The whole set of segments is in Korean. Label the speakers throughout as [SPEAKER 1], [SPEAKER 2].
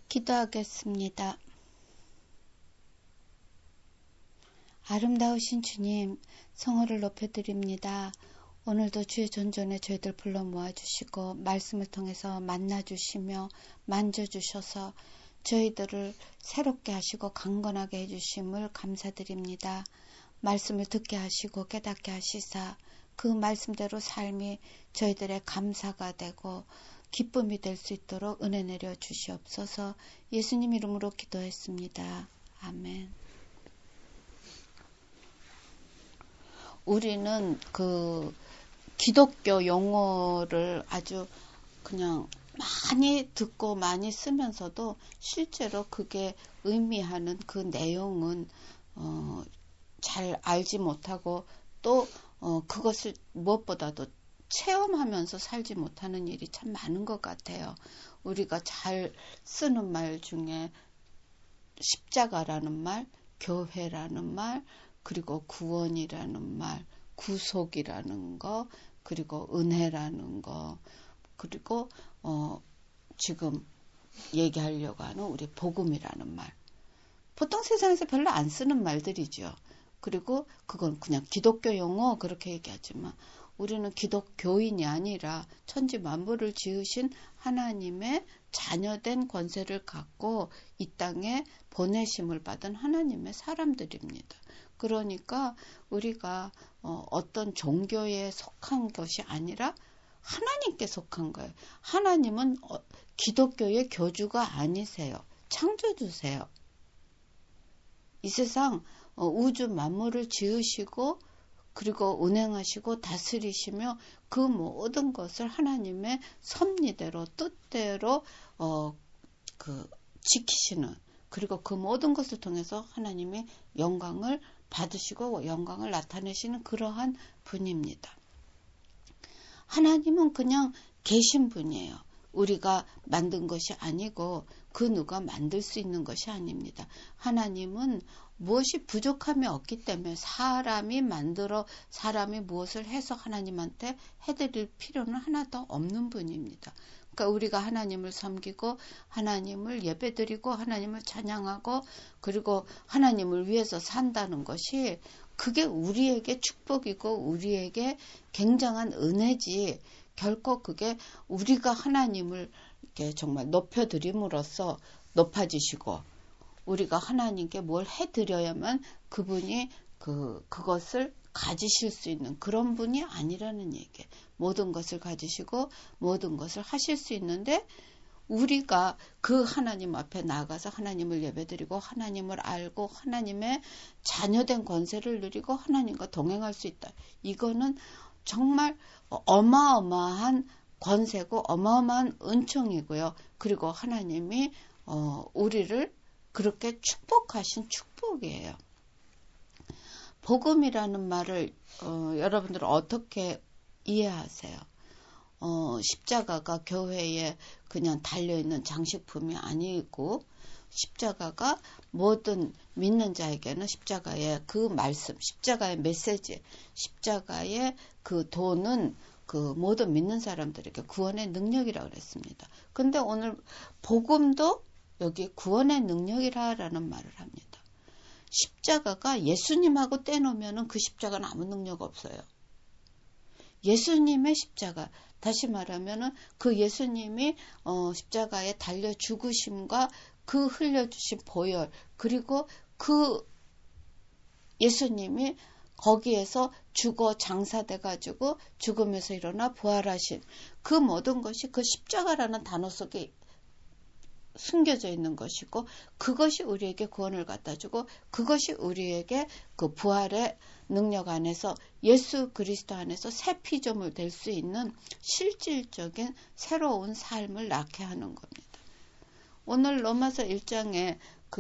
[SPEAKER 1] 기도하겠습니다. 아름다우신 주님, 성호를 높여드립니다. 오늘도 주의 존전에 저희들 불러 모아주시고 말씀을 통해서 만나주시며 만져주셔서 저희들을 새롭게 하시고 강건하게 해주심을 감사드립니다. 말씀을 듣게 하시고 깨닫게 하시사 그 말씀대로 삶이 저희들의 감사가 되고 기쁨이 될 수 있도록 은혜 내려 주시옵소서. 예수님 이름으로 기도했습니다. 아멘. 우리는 기독교 용어를 아주 그냥 많이 듣고 많이 쓰면서도 실제로 그게 의미하는 그 내용은 잘 알지 못하고 또 그것을 무엇보다도 체험하면서 살지 못하는 일이 참 많은 것 같아요. 우리가 잘 쓰는 말 중에 십자가라는 말, 교회라는 말, 그리고 구원이라는 말, 구속이라는 거, 그리고 은혜라는 거, 그리고 지금 얘기하려고 하는 우리 복음이라는 말. 보통 세상에서 별로 안 쓰는 말들이죠. 그리고 그건 그냥 기독교 용어 그렇게 얘기하지만 우리는 기독교인이 아니라 천지 만물을 지으신 하나님의 자녀된 권세를 갖고 이 땅에 보내심을 받은 하나님의 사람들입니다. 그러니까 우리가 어떤 종교에 속한 것이 아니라 하나님께 속한 거예요. 하나님은 기독교의 교주가 아니세요. 창조주세요. 이 세상 우주 만물을 지으시고 그리고 운행하시고 다스리시며 그 모든 것을 하나님의 섭리대로 뜻대로 지키시는, 그리고 그 모든 것을 통해서 하나님이 영광을 받으시고 영광을 나타내시는 그러한 분입니다. 하나님은 그냥 계신 분이에요. 우리가 만든 것이 아니고 그 누가 만들 수 있는 것이 아닙니다. 하나님은 무엇이 부족함이 없기 때문에 사람이 무엇을 해서 하나님한테 해드릴 필요는 하나도 없는 분입니다. 그러니까 우리가 하나님을 섬기고 하나님을 예배드리고 하나님을 찬양하고 그리고 하나님을 위해서 산다는 것이 그게 우리에게 축복이고 우리에게 굉장한 은혜지, 결코 그게 우리가 하나님을 이렇게 정말 높여드림으로써 높아지시고 우리가 하나님께 뭘 해드려야만 그분이 그것을 가지실 수 있는 그런 분이 아니라는 얘기예요. 모든 것을 가지시고 모든 것을 하실 수 있는데 우리가 그 하나님 앞에 나가서 하나님을 예배드리고 하나님을 알고 하나님의 자녀된 권세를 누리고 하나님과 동행할 수 있다. 이거는 정말 어마어마한 권세고 어마어마한 은총이고요. 그리고 하나님이 우리를 그렇게 축복하신 축복이에요. 복음이라는 말을 여러분들은 어떻게 이해하세요? 십자가가 교회에 그냥 달려있는 장식품이 아니고 십자가가 모든 믿는 자에게는 십자가의 그 말씀, 십자가의 메시지, 십자가의 그 도는 그 모든 믿는 사람들에게 구원의 능력이라고 그랬습니다. 근데 오늘 복음도 여기 구원의 능력이라는 말을 합니다. 십자가가 예수님하고 떼놓으면 그 십자가는 아무 능력 없어요. 예수님의 십자가, 다시 말하면 그 예수님이 십자가에 달려 죽으심과 그 흘려주신 보혈, 그리고 그 예수님이 거기에서 죽어 장사돼가지고 죽으면서 일어나 부활하신 그 모든 것이 그 십자가라는 단어 속에 숨겨져 있는 것이고 그것이 우리에게 구원을 갖다 주고 그것이 우리에게 그 부활의 능력 안에서 예수 그리스도 안에서 새 피조물 될 수 있는 실질적인 새로운 삶을 낳게 하는 겁니다. 오늘 로마서 1장에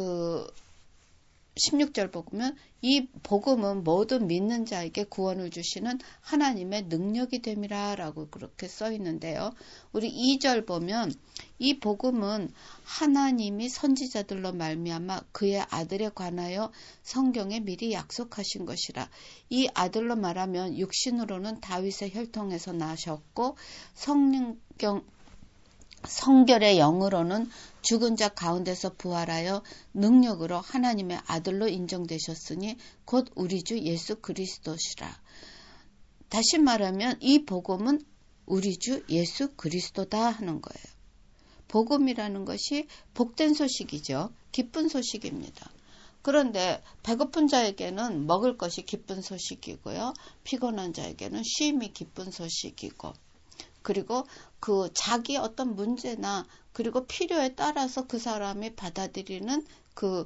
[SPEAKER 1] 16절 보면 이 복음은 모든 믿는 자에게 구원을 주시는 하나님의 능력이 됨이라 라고 그렇게 써 있는데요. 우리 2절 보면 이 복음은 하나님이 선지자들로 말미암아 그의 아들에 관하여 성경에 미리 약속하신 것이라. 이 아들로 말하면 육신으로는 다윗의 혈통에서 나셨고 성결의 영으로는 죽은 자 가운데서 부활하여 능력으로 하나님의 아들로 인정되셨으니 곧 우리 주 예수 그리스도시라. 다시 말하면 이 복음은 우리 주 예수 그리스도다 하는 거예요. 복음이라는 것이 복된 소식이죠. 기쁜 소식입니다. 그런데 배고픈 자에게는 먹을 것이 기쁜 소식이고요. 피곤한 자에게는 쉼이 기쁜 소식이고, 그리고 그 자기 어떤 문제나 그리고 필요에 따라서 그 사람이 받아들이는 그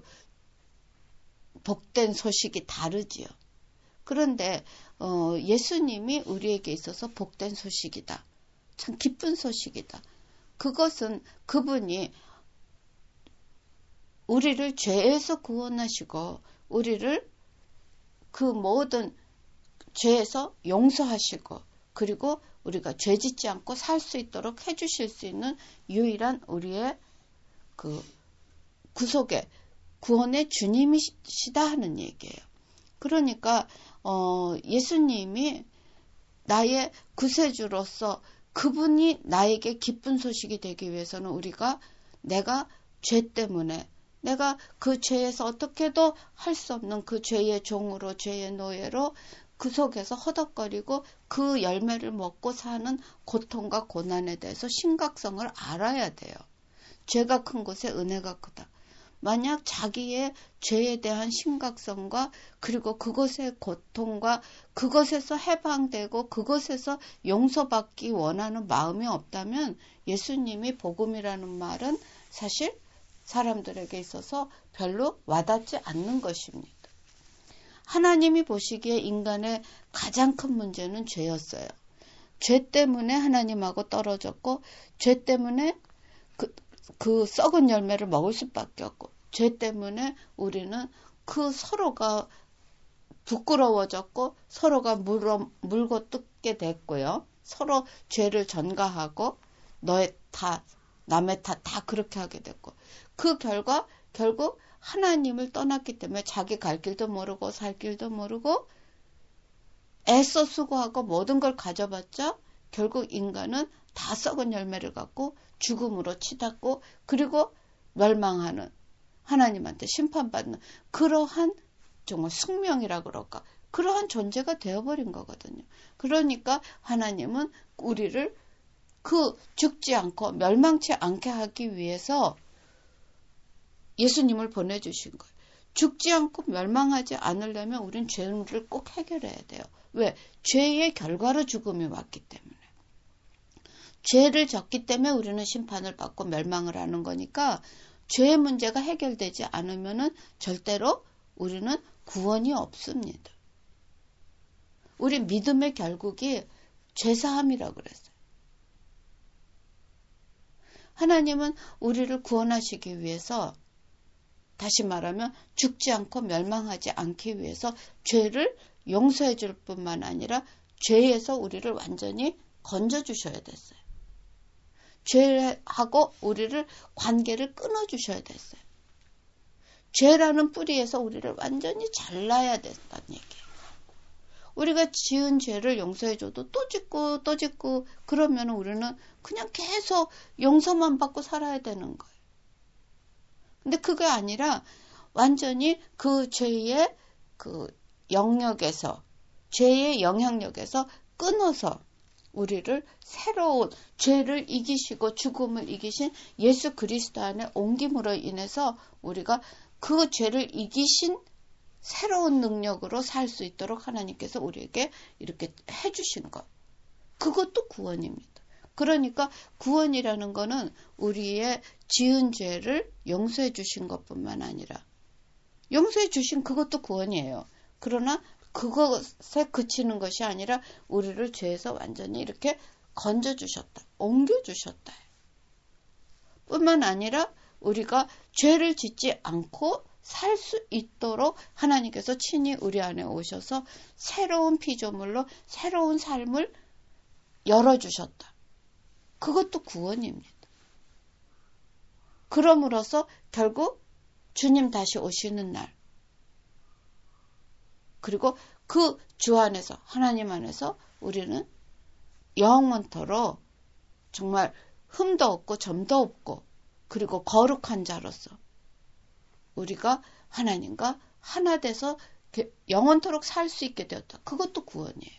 [SPEAKER 1] 복된 소식이 다르지요. 그런데 예수님이 우리에게 있어서 복된 소식이다. 참 기쁜 소식이다. 그것은 그분이 우리를 죄에서 구원하시고 우리를 그 모든 죄에서 용서하시고 그리고 우리가 죄 짓지 않고 살 수 있도록 해주실 수 있는 유일한 우리의 그 구속의 구원의 주님이시다 하는 얘기예요. 그러니까 예수님이 나의 구세주로서 그분이 나에게 기쁜 소식이 되기 위해서는 우리가 내가 죄 때문에 내가 그 죄에서 어떻게도 할 수 없는 그 죄의 종으로 죄의 노예로 그 속에서 허덕거리고 그 열매를 먹고 사는 고통과 고난에 대해서 심각성을 알아야 돼요. 죄가 큰 곳에 은혜가 크다. 만약 자기의 죄에 대한 심각성과 그리고 그것의 고통과 그것에서 해방되고 그것에서 용서받기 원하는 마음이 없다면 예수님이 복음이라는 말은 사실 사람들에게 있어서 별로 와닿지 않는 것입니다. 하나님이 보시기에 인간의 가장 큰 문제는 죄였어요. 죄 때문에 하나님하고 떨어졌고 죄 때문에 그 썩은 열매를 먹을 수밖에 없고 죄 때문에 우리는 그 서로가 부끄러워졌고 서로가 물고 뜯게 됐고요. 서로 죄를 전가하고 너의 탓, 남의 탓 다 그렇게 하게 됐고 그 결과 결국 하나님을 떠났기 때문에 자기 갈 길도 모르고 살 길도 모르고 애써 수고하고 모든 걸 가져봤자 결국 인간은 다 썩은 열매를 갖고 죽음으로 치닫고 그리고 멸망하는 하나님한테 심판받는 그러한 정말 숙명이라 그럴까 그러한 존재가 되어버린 거거든요. 그러니까 하나님은 우리를 그 죽지 않고 멸망치 않게 하기 위해서 예수님을 보내주신 거예요. 죽지 않고 멸망하지 않으려면 우린 죄를 꼭 해결해야 돼요. 왜? 죄의 결과로 죽음이 왔기 때문에. 죄를 졌기 때문에 우리는 심판을 받고 멸망을 하는 거니까 죄의 문제가 해결되지 않으면은 절대로 우리는 구원이 없습니다. 우리 믿음의 결국이 죄사함이라고 그랬어요. 하나님은 우리를 구원하시기 위해서 다시 말하면 죽지 않고 멸망하지 않기 위해서 죄를 용서해 줄 뿐만 아니라 죄에서 우리를 완전히 건져주셔야 됐어요. 죄하고 우리를 관계를 끊어주셔야 됐어요. 죄라는 뿌리에서 우리를 완전히 잘라야 된다는 얘기예요. 우리가 지은 죄를 용서해줘도 또 짓고 또 짓고 그러면 우리는 그냥 계속 용서만 받고 살아야 되는 거예요. 근데 그게 아니라 완전히 그 죄의 그 영역에서 죄의 영향력에서 끊어서 우리를 새로운 죄를 이기시고 죽음을 이기신 예수 그리스도 안에 옮김으로 인해서 우리가 그 죄를 이기신 새로운 능력으로 살 수 있도록 하나님께서 우리에게 이렇게 해주신 것. 그것도 구원입니다. 그러니까 구원이라는 거는 우리의 지은 죄를 용서해 주신 것뿐만 아니라 용서해 주신 그것도 구원이에요. 그러나 그것에 그치는 것이 아니라 우리를 죄에서 완전히 이렇게 건져주셨다. 옮겨주셨다. 뿐만 아니라 우리가 죄를 짓지 않고 살 수 있도록 하나님께서 친히 우리 안에 오셔서 새로운 피조물로 새로운 삶을 열어주셨다. 그것도 구원입니다. 그럼으로써 결국 주님 다시 오시는 날 그리고 그 주 안에서 하나님 안에서 우리는 영원토록 정말 흠도 없고 점도 없고 그리고 거룩한 자로서 우리가 하나님과 하나 돼서 영원토록 살 수 있게 되었다. 그것도 구원이에요.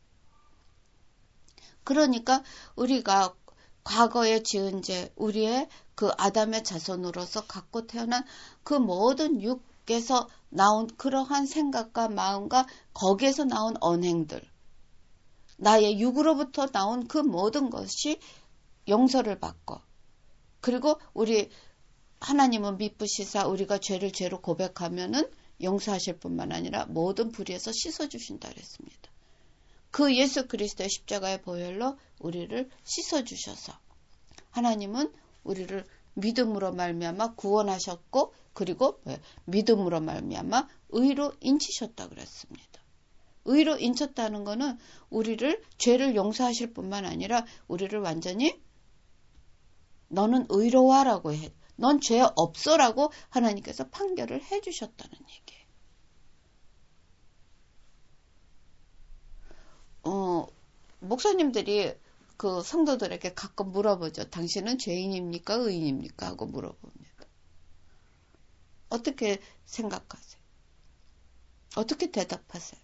[SPEAKER 1] 그러니까 우리가 과거에 지은 죄, 우리의 그 아담의 자손으로서 갖고 태어난 그 모든 육에서 나온 그러한 생각과 마음과 거기에서 나온 언행들, 나의 육으로부터 나온 그 모든 것이 용서를 받고, 그리고 우리 하나님은 미쁘시사 우리가 죄를 죄로 고백하면은 용서하실 뿐만 아니라 모든 불의에서 씻어주신다 그랬습니다. 그 예수 그리스도의 십자가의 보혈로 우리를 씻어주셔서 하나님은 우리를 믿음으로 말미암아 구원하셨고 그리고 믿음으로 말미암아 의로 인치셨다 그랬습니다. 의로 인쳤다는 것은 우리를 죄를 용서하실 뿐만 아니라 우리를 완전히 너는 의로워라고 해. 넌 죄 없어라고 하나님께서 판결을 해주셨다는 얘기예요. 목사님들이 그 성도들에게 가끔 물어보죠. 당신은 죄인입니까? 의인입니까? 하고 물어봅니다. 어떻게 생각하세요? 어떻게 대답하세요?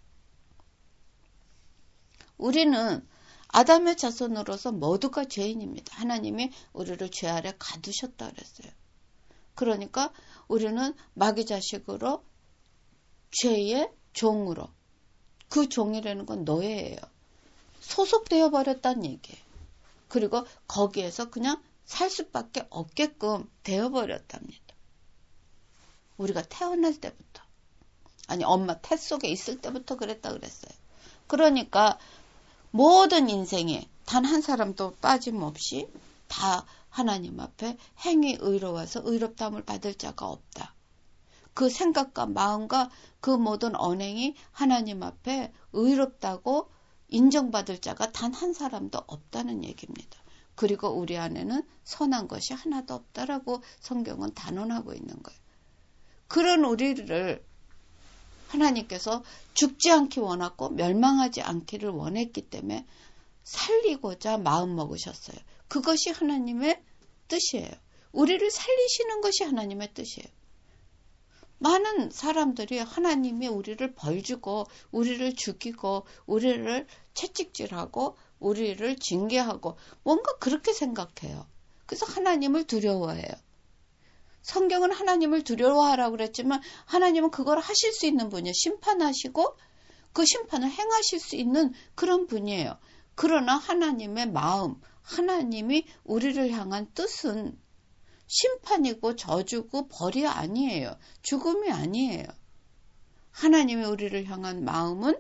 [SPEAKER 1] 우리는 아담의 자손으로서 모두가 죄인입니다. 하나님이 우리를 죄 아래 가두셨다 그랬어요. 그러니까 우리는 마귀 자식으로 죄의 종으로, 그 종이라는 건 노예예요. 소속되어 버렸다는 얘기예요. 그리고 거기에서 그냥 살 수밖에 없게끔 되어버렸답니다. 우리가 태어날 때부터, 아니 엄마 태 속에 있을 때부터 그랬다 그랬어요. 그러니까 모든 인생에 단 한 사람도 빠짐없이 다 하나님 앞에 행위 의로워서 의롭다함을 받을 자가 없다. 그 생각과 마음과 그 모든 언행이 하나님 앞에 의롭다고 인정받을 자가 단 한 사람도 없다는 얘기입니다. 그리고 우리 안에는 선한 것이 하나도 없다라고 성경은 단언하고 있는 거예요. 그런 우리를 하나님께서 죽지 않기 원하고 멸망하지 않기를 원했기 때문에 살리고자 마음 먹으셨어요. 그것이 하나님의 뜻이에요. 우리를 살리시는 것이 하나님의 뜻이에요. 많은 사람들이 하나님이 우리를 벌주고 우리를 죽이고 우리를 채찍질하고 우리를 징계하고 뭔가 그렇게 생각해요. 그래서 하나님을 두려워해요. 성경은 하나님을 두려워하라고 그랬지만 하나님은 그걸 하실 수 있는 분이에요. 심판하시고 그 심판을 행하실 수 있는 그런 분이에요. 그러나 하나님의 마음, 하나님이 우리를 향한 뜻은 심판이고 저주고 벌이 아니에요. 죽음이 아니에요. 하나님이 우리를 향한 마음은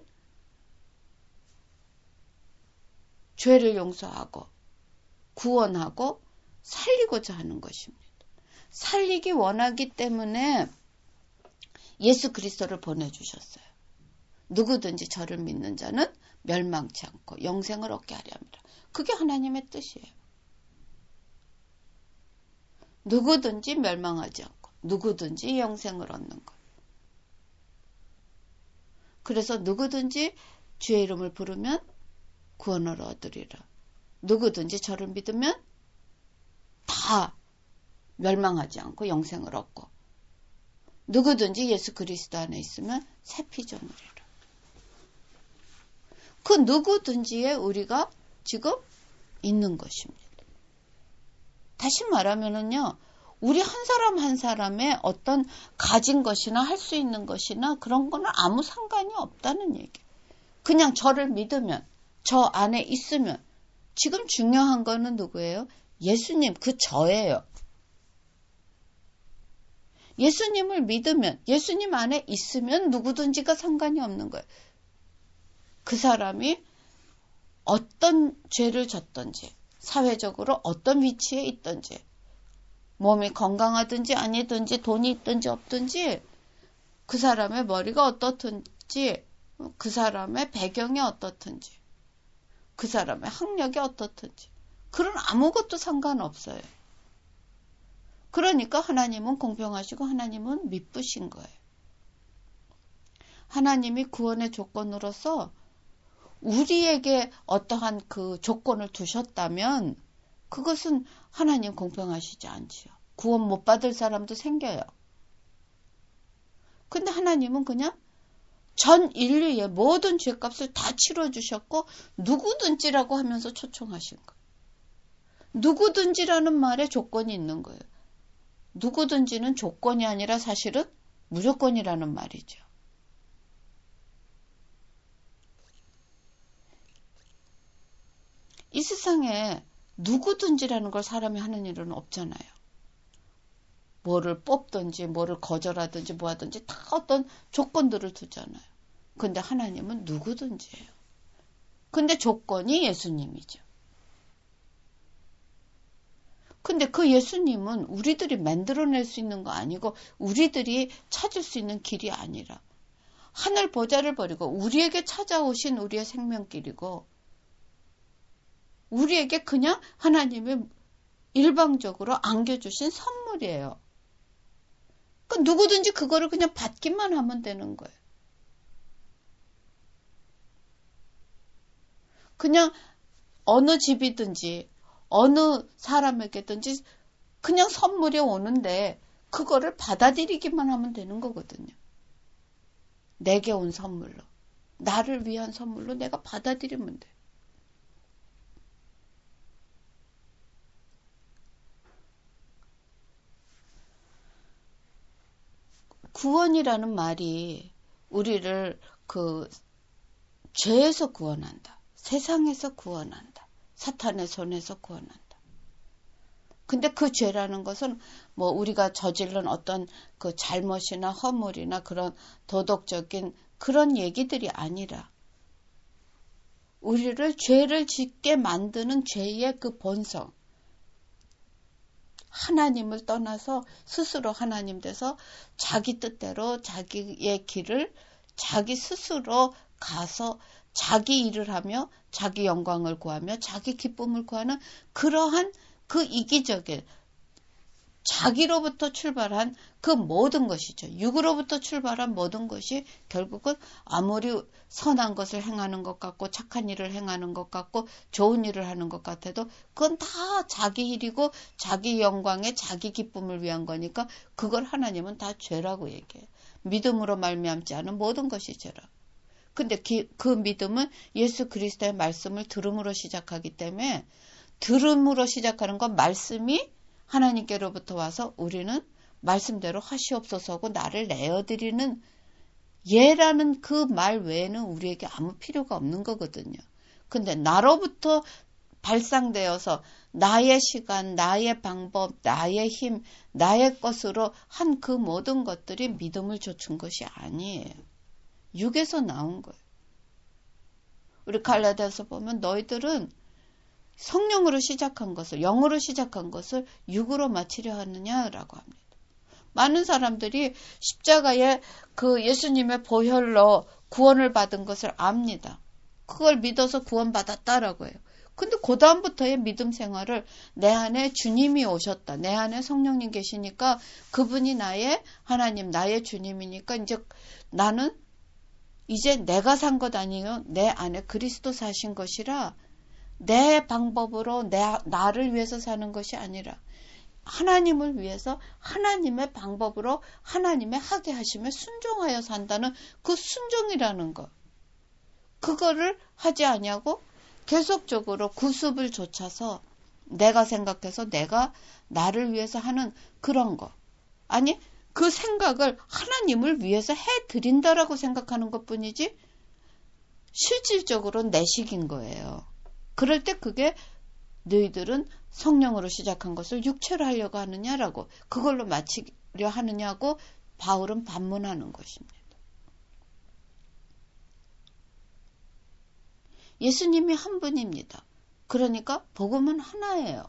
[SPEAKER 1] 죄를 용서하고 구원하고 살리고자 하는 것입니다. 살리기 원하기 때문에 예수 그리스도를 보내주셨어요. 누구든지 저를 믿는 자는 멸망치 않고 영생을 얻게 하려 합니다. 그게 하나님의 뜻이에요. 누구든지 멸망하지 않고 누구든지 영생을 얻는 것. 그래서 누구든지 주의 이름을 부르면 구원을 얻으리라. 누구든지 저를 믿으면 다 멸망하지 않고 영생을 얻고 누구든지 예수 그리스도 안에 있으면 새 피조물이라. 그 누구든지에 우리가 지금 있는 것입니다. 다시 말하면은요, 우리 한 사람 한 사람의 어떤 가진 것이나 할 수 있는 것이나 그런 거는 아무 상관이 없다는 얘기. 그냥 저를 믿으면, 저 안에 있으면, 지금 중요한 거는 누구예요? 예수님, 그 저예요. 예수님을 믿으면, 예수님 안에 있으면 누구든지가 상관이 없는 거예요. 그 사람이 어떤 죄를 졌든지, 사회적으로 어떤 위치에 있든지, 몸이 건강하든지 아니든지, 돈이 있든지 없든지, 그 사람의 머리가 어떻든지, 그 사람의 배경이 어떻든지, 그 사람의 학력이 어떻든지, 그런 아무것도 상관없어요. 그러니까 하나님은 공평하시고 하나님은 미쁘신 거예요. 하나님이 구원의 조건으로서 우리에게 어떠한 그 조건을 두셨다면 그것은 하나님 공평하시지 않지요. 구원 못 받을 사람도 생겨요. 근데 하나님은 그냥 전 인류의 모든 죄값을 다 치러주셨고 누구든지라고 하면서 초청하신 거예요. 누구든지라는 말에 조건이 있는 거예요. 누구든지는 조건이 아니라 사실은 무조건이라는 말이죠. 이 세상에 누구든지라는 걸 사람이 하는 일은 없잖아요. 뭐를 뽑든지 뭐를 거절하든지 뭐 하든지 다 어떤 조건들을 두잖아요. 근데 하나님은 누구든지예요. 근데 조건이 예수님이죠. 근데 그 예수님은 우리들이 만들어낼 수 있는 거 아니고 우리들이 찾을 수 있는 길이 아니라 하늘 보좌를 버리고 우리에게 찾아오신 우리의 생명길이고 우리에게 그냥 하나님이 일방적으로 안겨주신 선물이에요. 그러니까 누구든지 그거를 그냥 받기만 하면 되는 거예요. 그냥 어느 집이든지 어느 사람에게든지 그냥 선물이 오는데 그거를 받아들이기만 하면 되는 거거든요. 내게 온 선물로, 나를 위한 선물로 내가 받아들이면 돼. 구원이라는 말이 우리를 그 죄에서 구원한다. 세상에서 구원한다. 사탄의 손에서 구원한다. 근데 그 죄라는 것은 뭐 우리가 저지른 어떤 그 잘못이나 허물이나 그런 도덕적인 그런 얘기들이 아니라 우리를 죄를 짓게 만드는 죄의 그 본성. 하나님을 떠나서 스스로 하나님 돼서 자기 뜻대로 자기의 길을 자기 스스로 가서 자기 일을 하며 자기 영광을 구하며 자기 기쁨을 구하는 그러한 그 이기적인 자기로부터 출발한 그 모든 것이죠. 육으로부터 출발한 모든 것이 결국은 아무리 선한 것을 행하는 것 같고 착한 일을 행하는 것 같고 좋은 일을 하는 것 같아도 그건 다 자기 일이고 자기 영광에 자기 기쁨을 위한 거니까 그걸 하나님은 다 죄라고 얘기해요. 믿음으로 말미암지 않은 모든 것이 죄라. 근데 그 믿음은 예수 그리스도의 말씀을 들음으로 시작하기 때문에 들음으로 시작하는 건 말씀이 하나님께로부터 와서 우리는 말씀대로 하시옵소서고 나를 내어드리는 예라는 그 말 외에는 우리에게 아무 필요가 없는 거거든요. 근데 나로부터 발상되어서 나의 시간, 나의 방법, 나의 힘, 나의 것으로 한 그 모든 것들이 믿음을 좇은 것이 아니에요. 육에서 나온 거예요. 우리 갈라디아서 보면 너희들은 성령으로 시작한 것을, 영으로 시작한 것을 육으로 마치려 하느냐라고 합니다. 많은 사람들이 십자가에 그 예수님의 보혈로 구원을 받은 것을 압니다. 그걸 믿어서 구원받았다라고 해요. 근데 그 다음부터의 믿음 생활을 내 안에 주님이 오셨다. 내 안에 성령님 계시니까 그분이 나의 하나님, 나의 주님이니까 이제 나는 이제 내가 산 것 아니에요. 내 안에 그리스도 사신 것이라 내 방법으로 나를 위해서 사는 것이 아니라 하나님을 위해서 하나님의 방법으로 하나님의 하게 하심에 순종하여 산다는 그 순종이라는 것. 그거를 하지 아니하고 계속적으로 구습을 좇아서 내가 생각해서 내가 나를 위해서 하는 그런 거. 아니 그 생각을 하나님을 위해서 해드린다라고 생각하는 것뿐이지 실질적으로 내식인 거예요. 그럴 때 그게 너희들은 성령으로 시작한 것을 육체로 하려고 하느냐라고 그걸로 마치려 하느냐고 바울은 반문하는 것입니다. 예수님이 한 분입니다. 그러니까 복음은 하나예요.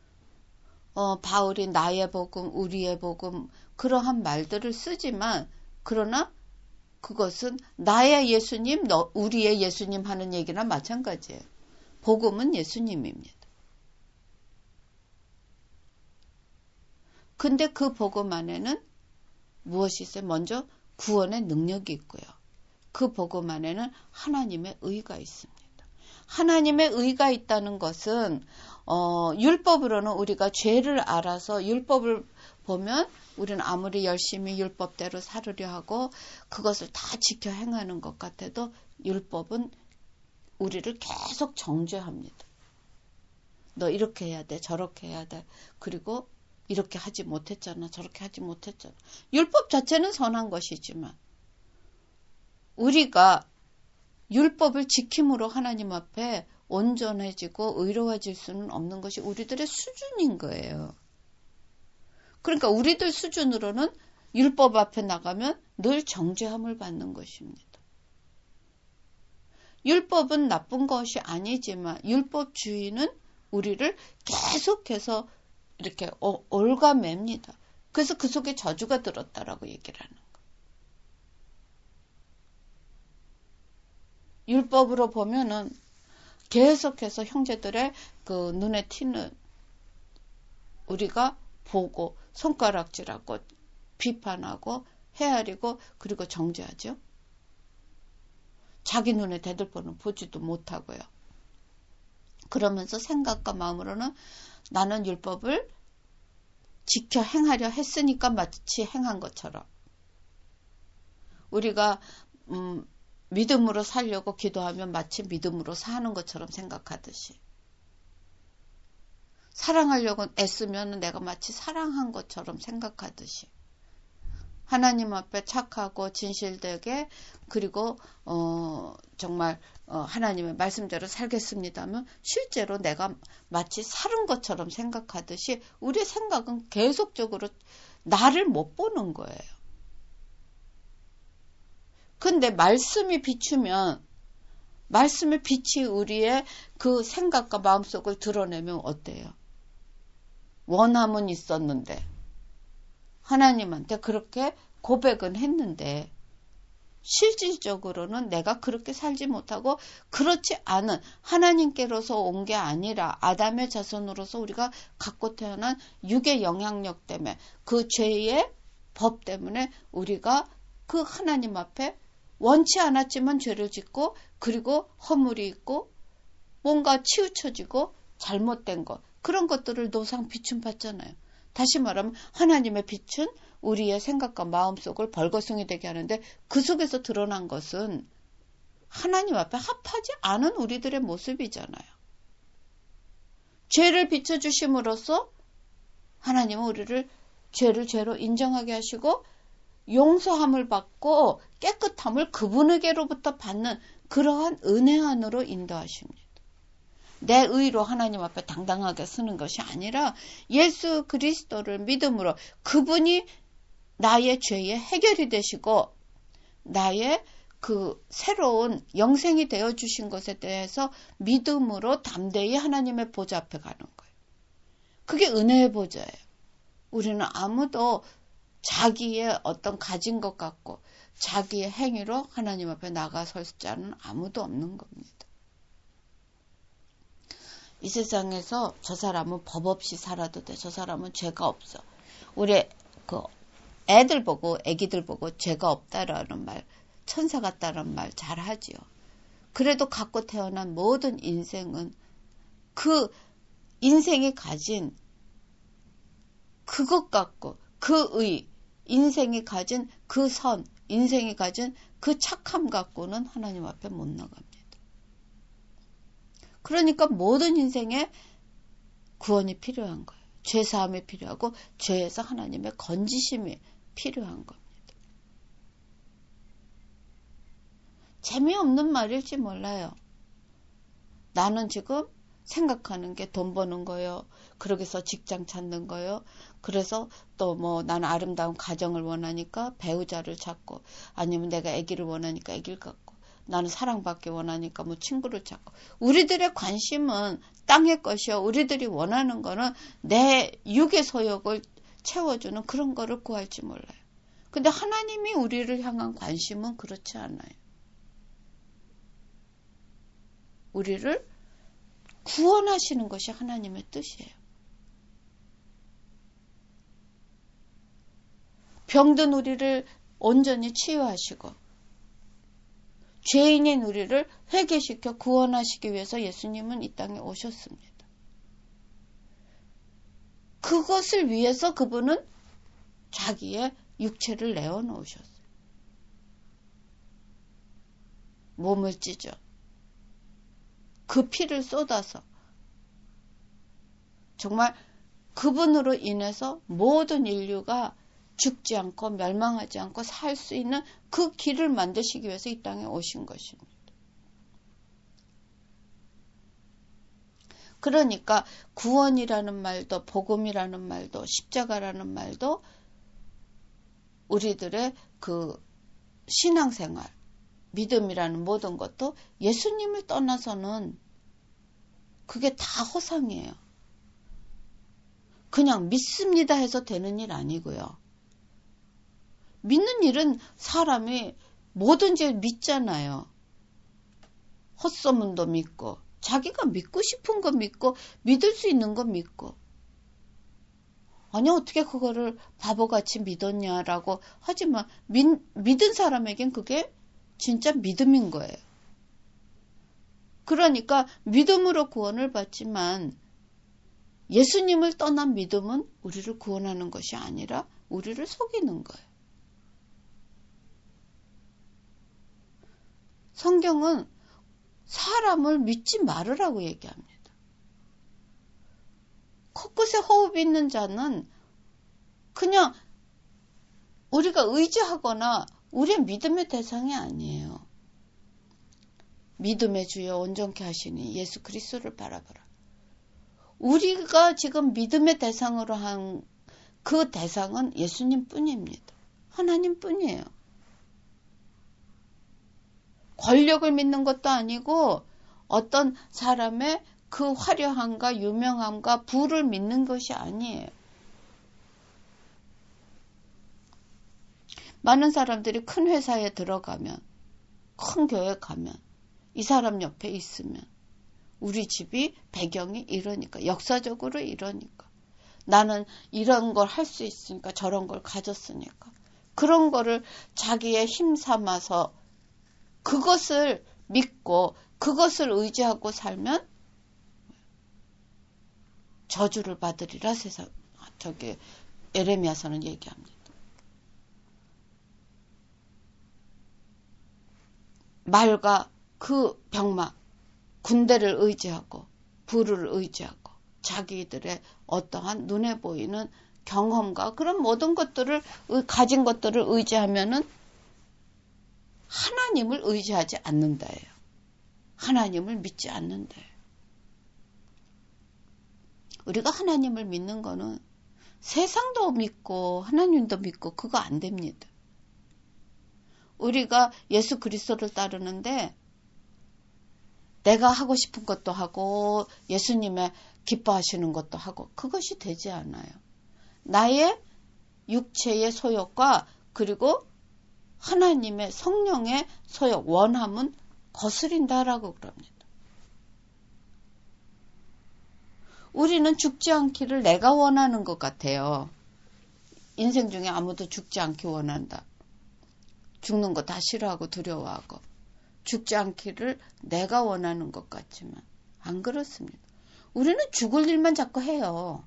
[SPEAKER 1] 바울이 나의 복음, 우리의 복음 그러한 말들을 쓰지만 그러나 그것은 나의 예수님, 우리의 예수님 하는 얘기나 마찬가지예요. 복음은 예수님입니다. 근데 그 복음 안에는 무엇이 있어요? 먼저 구원의 능력이 있고요. 그 복음 안에는 하나님의 의가 있습니다. 하나님의 의가 있다는 것은 율법으로는 우리가 죄를 알아서 율법을 보면 우리는 아무리 열심히 율법대로 살으려 하고 그것을 다 지켜 행하는 것 같아도 율법은 우리를 계속 정죄합니다. 너 이렇게 해야 돼, 저렇게 해야 돼. 그리고 이렇게 하지 못했잖아, 저렇게 하지 못했잖아. 율법 자체는 선한 것이지만 우리가 율법을 지킴으로 하나님 앞에 온전해지고 의로워질 수는 없는 것이 우리들의 수준인 거예요. 그러니까 우리들 수준으로는 율법 앞에 나가면 늘 정죄함을 받는 것입니다. 율법은 나쁜 것이 아니지만 율법주의는 우리를 계속해서 이렇게 올가맵니다. 그래서 그 속에 저주가 들었다라고 얘기를 하는 거예요. 율법으로 보면은 계속해서 형제들의 그 눈에 튀는 우리가 보고 손가락질하고 비판하고 헤아리고 그리고 정죄하죠. 자기 눈에 대들보는 보지도 못하고요. 그러면서 생각과 마음으로는 나는 율법을 지켜 행하려 했으니까 마치 행한 것처럼 우리가 믿음으로 살려고 기도하면 마치 믿음으로 사는 것처럼 생각하듯이 사랑하려고 애쓰면 내가 마치 사랑한 것처럼 생각하듯이 하나님 앞에 착하고 진실되게 그리고 정말 하나님의 말씀대로 살겠습니다면 실제로 내가 마치 살은 것처럼 생각하듯이 우리의 생각은 계속적으로 나를 못 보는 거예요. 근데 말씀이 비추면 말씀의 빛이 우리의 그 생각과 마음속을 드러내면 어때요? 원함은 있었는데 하나님한테 그렇게 고백은 했는데 실질적으로는 내가 그렇게 살지 못하고 그렇지 않은 하나님께로서 온 게 아니라 아담의 자손으로서 우리가 갖고 태어난 육의 영향력 때문에 그 죄의 법 때문에 우리가 그 하나님 앞에 원치 않았지만 죄를 짓고 그리고 허물이 있고 뭔가 치우쳐지고 잘못된 것 그런 것들을 노상 비춤받잖아요. 다시 말하면 하나님의 빛은 우리의 생각과 마음속을 벌거숭이 되게 하는데 그 속에서 드러난 것은 하나님 앞에 합하지 않은 우리들의 모습이잖아요. 죄를 비춰주심으로써 하나님은 우리를 죄를 죄로 인정하게 하시고 용서함을 받고 깨끗함을 그분에게로부터 받는 그러한 은혜 안으로 인도하십니다. 내 의로 하나님 앞에 당당하게 서는 것이 아니라 예수 그리스도를 믿음으로 그분이 나의 죄의 해결이 되시고 나의 그 새로운 영생이 되어 주신 것에 대해서 믿음으로 담대히 하나님의 보좌 앞에 가는 거예요. 그게 은혜의 보좌예요. 우리는 아무도 자기의 어떤 가진 것 같고 자기의 행위로 하나님 앞에 나가설 자는 아무도 없는 겁니다. 이 세상에서 저 사람은 법 없이 살아도 돼. 저 사람은 죄가 없어. 우리 그 애들 보고 애기들 보고 죄가 없다라는 말, 천사 같다라는 말 잘 하지요. 그래도 갖고 태어난 모든 인생은 그 인생이 가진 그것 갖고 그 의, 인생이 가진 그 선, 인생이 가진 그 착함 갖고는 하나님 앞에 못 나갑니다. 그러니까 모든 인생에 구원이 필요한 거예요. 죄사함이 필요하고 죄에서 하나님의 건지심이 필요한 겁니다. 재미없는 말일지 몰라요. 나는 지금 생각하는 게 돈 버는 거예요. 그러고서 직장 찾는 거예요. 그래서 또 뭐 나는 아름다운 가정을 원하니까 배우자를 찾고 아니면 내가 아기를 원하니까 아기를 갖고 나는 사랑받기 원하니까 뭐 친구를 찾고 우리들의 관심은 땅의 것이요. 우리들이 원하는 거는 내 육의 소욕을 채워주는 그런 거를 구할지 몰라요. 근데 하나님이 우리를 향한 관심은 그렇지 않아요. 우리를 구원하시는 것이 하나님의 뜻이에요. 병든 우리를 온전히 치유하시고 죄인인 우리를 회개시켜 구원하시기 위해서 예수님은 이 땅에 오셨습니다. 그것을 위해서 그분은 자기의 육체를 내어놓으셨어요. 몸을 찢어 그 피를 쏟아서 정말 그분으로 인해서 모든 인류가 죽지 않고 멸망하지 않고 살 수 있는 그 길을 만드시기 위해서 이 땅에 오신 것입니다. 그러니까 구원이라는 말도 복음이라는 말도 십자가라는 말도 우리들의 그 신앙생활, 믿음이라는 모든 것도 예수님을 떠나서는 그게 다 허상이에요. 그냥 믿습니다 해서 되는 일 아니고요. 믿는 일은 사람이 뭐든지 믿잖아요. 헛소문도 믿고 자기가 믿고 싶은 거 믿고 믿을 수 있는 거 믿고 아니 어떻게 그거를 바보같이 믿었냐라고 하지만 믿은 사람에겐 그게 진짜 믿음인 거예요. 그러니까 믿음으로 구원을 받지만 예수님을 떠난 믿음은 우리를 구원하는 것이 아니라 우리를 속이는 거예요. 성경은 사람을 믿지 말으라고 얘기합니다. 코끝에 호흡이 있는 자는 그냥 우리가 의지하거나 우리의 믿음의 대상이 아니에요. 믿음의 주여 온전케 하시니 예수 그리스도를 바라보라. 우리가 지금 믿음의 대상으로 한 그 대상은 예수님 뿐입니다. 하나님 뿐이에요. 권력을 믿는 것도 아니고 어떤 사람의 그 화려함과 유명함과 부를 믿는 것이 아니에요. 많은 사람들이 큰 회사에 들어가면, 큰 교회 가면, 이 사람 옆에 있으면 우리 집이 배경이 이러니까, 역사적으로 이러니까, 나는 이런 걸 할 수 있으니까, 저런 걸 가졌으니까, 그런 거를 자기의 힘 삼아서 그것을 믿고 그것을 의지하고 살면 저주를 받으리라 세상 에레미야서는 얘기합니다. 말과 그 병마, 군대를 의지하고 부를 의지하고 자기들의 어떠한 눈에 보이는 경험과 그런 모든 것들을 가진 것들을 의지하면은 하나님을 의지하지 않는다예요. 하나님을 믿지 않는다예요. 우리가 하나님을 믿는 거는 세상도 믿고 하나님도 믿고 그거 안 됩니다. 우리가 예수 그리스도를 따르는데 내가 하고 싶은 것도 하고 예수님의 기뻐하시는 것도 하고 그것이 되지 않아요. 나의 육체의 소욕과 그리고 하나님의 성령의 소욕, 원함은 거스린다라고 그럽니다. 우리는 죽지 않기를 내가 원하는 것 같아요. 인생 중에 아무도 죽지 않기 원한다. 죽는 거 다 싫어하고 두려워하고 죽지 않기를 내가 원하는 것 같지만 안 그렇습니다. 우리는 죽을 일만 자꾸 해요.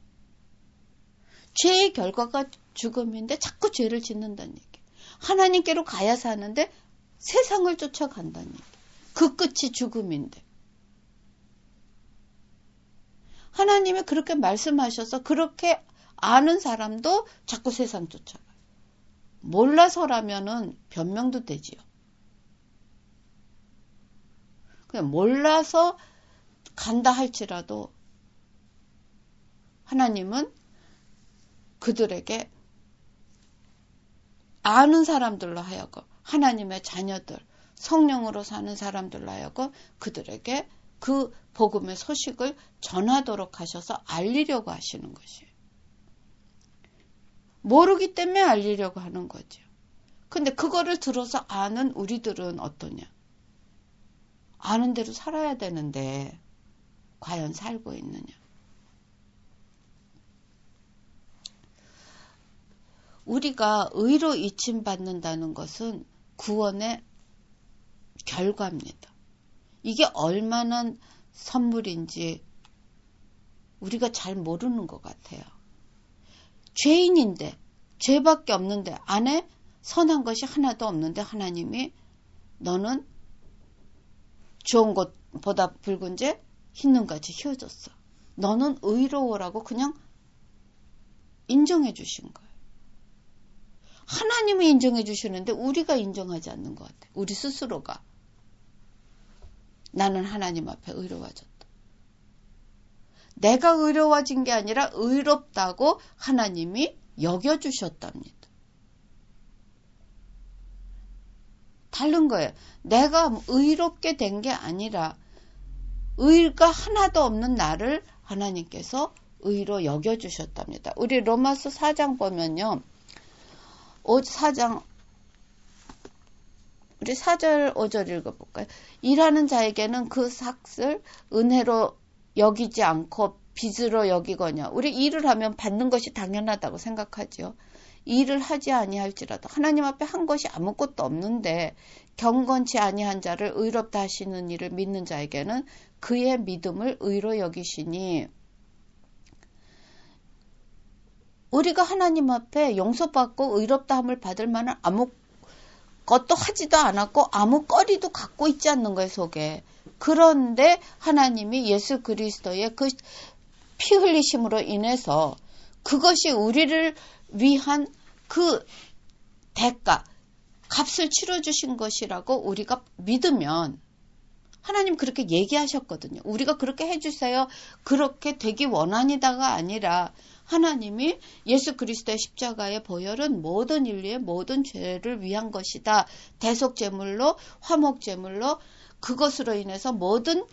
[SPEAKER 1] 죄의 결과가 죽음인데 자꾸 죄를 짓는다는 얘기. 하나님께로 가야 사는데 세상을 쫓아간다는 얘기. 그 끝이 죽음인데. 하나님이 그렇게 말씀하셔서 그렇게 아는 사람도 자꾸 세상 쫓아가요. 몰라서라면은 변명도 되지요. 그냥 몰라서 간다 할지라도 하나님은 그들에게 아는 사람들로 하여금 하나님의 자녀들, 성령으로 사는 사람들로 하여금 그들에게 그 복음의 소식을 전하도록 하셔서 알리려고 하시는 것이에요. 모르기 때문에 알리려고 하는 거죠. 근데 그거를 들어서 아는 우리들은 어떠냐? 아는 대로 살아야 되는데 과연 살고 있느냐? 우리가 의로 이침받는다는 것은 구원의 결과입니다. 이게 얼마나 선물인지 우리가 잘 모르는 것 같아요. 죄인인데, 죄밖에 없는데, 안에 선한 것이 하나도 없는데 하나님이 너는 좋은 것보다 붉은 죄, 흰 눈같이 휘어졌어. 너는 의로워라고 그냥 인정해 주신 거예요. 하나님이 인정해 주시는데 우리가 인정하지 않는 것 같아요. 우리 스스로가. 나는 하나님 앞에 의로워졌다. 내가 의로워진 게 아니라 의롭다고 하나님이 여겨주셨답니다. 다른 거예요. 내가 의롭게 된 게 아니라 의가 하나도 없는 나를 하나님께서 의로 여겨주셨답니다. 우리 로마서 4장 보면요. 4장 우리 4절 5절 읽어볼까요? 일하는 자에게는 그 삭을 은혜로 여기지 않고 빚으로 여기거냐. 우리 일을 하면 받는 것이 당연하다고 생각하죠. 일을 하지 아니할지라도 하나님 앞에 한 것이 아무것도 없는데 경건치 아니한 자를 의롭다 하시는 이를 믿는 자에게는 그의 믿음을 의로 여기시니 우리가 하나님 앞에 용서받고 의롭다함을 받을 만한 아무것도 하지도 않았고 아무 거리도 갖고 있지 않는 거예요, 속에. 그런데 하나님이 예수 그리스도의 그 피 흘리심으로 인해서 그것이 우리를 위한 그 대가, 값을 치러주신 것이라고 우리가 믿으면 하나님 그렇게 얘기하셨거든요. 우리가 그렇게 해주세요. 그렇게 되기 원한이다가 아니라 하나님이 예수 그리스도의 십자가의 보혈은 모든 인류의 모든 죄를 위한 것이다. 대속제물로, 화목제물로 그것으로 인해서 모든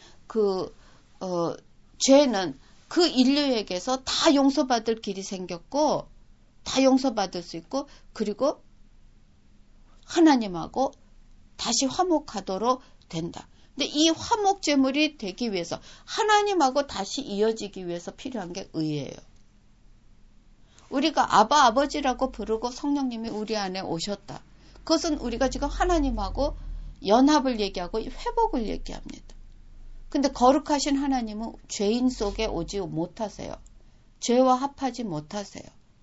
[SPEAKER 1] 죄는 그 인류에게서 다 용서받을 길이 생겼고 다 용서받을 수 있고 그리고 하나님하고 다시 화목하도록 된다. 근데 이 화목제물이 되기 위해서 하나님하고 다시 이어지기 위해서 필요한 게 의예요. 우리가 아바 아버지라고 부르고 성령님이 우리 안에 오셨다. 그것은 우리가 지금 하나님하고 연합을 얘기하고 회복을 얘기합니다. 근데 거룩하신 하나님은 죄인 속에 오지 못하세요. 죄와 합하지 못하세요.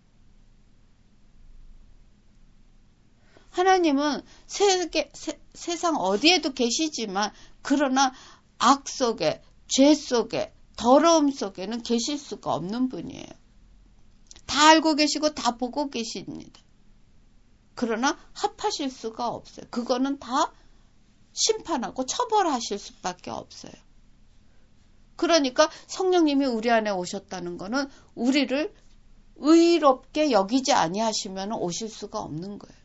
[SPEAKER 1] 하나님은 세상 어디에도 계시지만 그러나 악 속에, 죄 속에, 더러움 속에는 계실 수가 없는 분이에요. 다 알고 계시고 다 보고 계십니다. 그러나 합하실 수가 없어요. 그거는 다 심판하고 처벌하실 수밖에 없어요. 그러니까 성령님이 우리 안에 오셨다는 것은 우리를 의롭게 여기지 아니하시면 오실 수가 없는 거예요.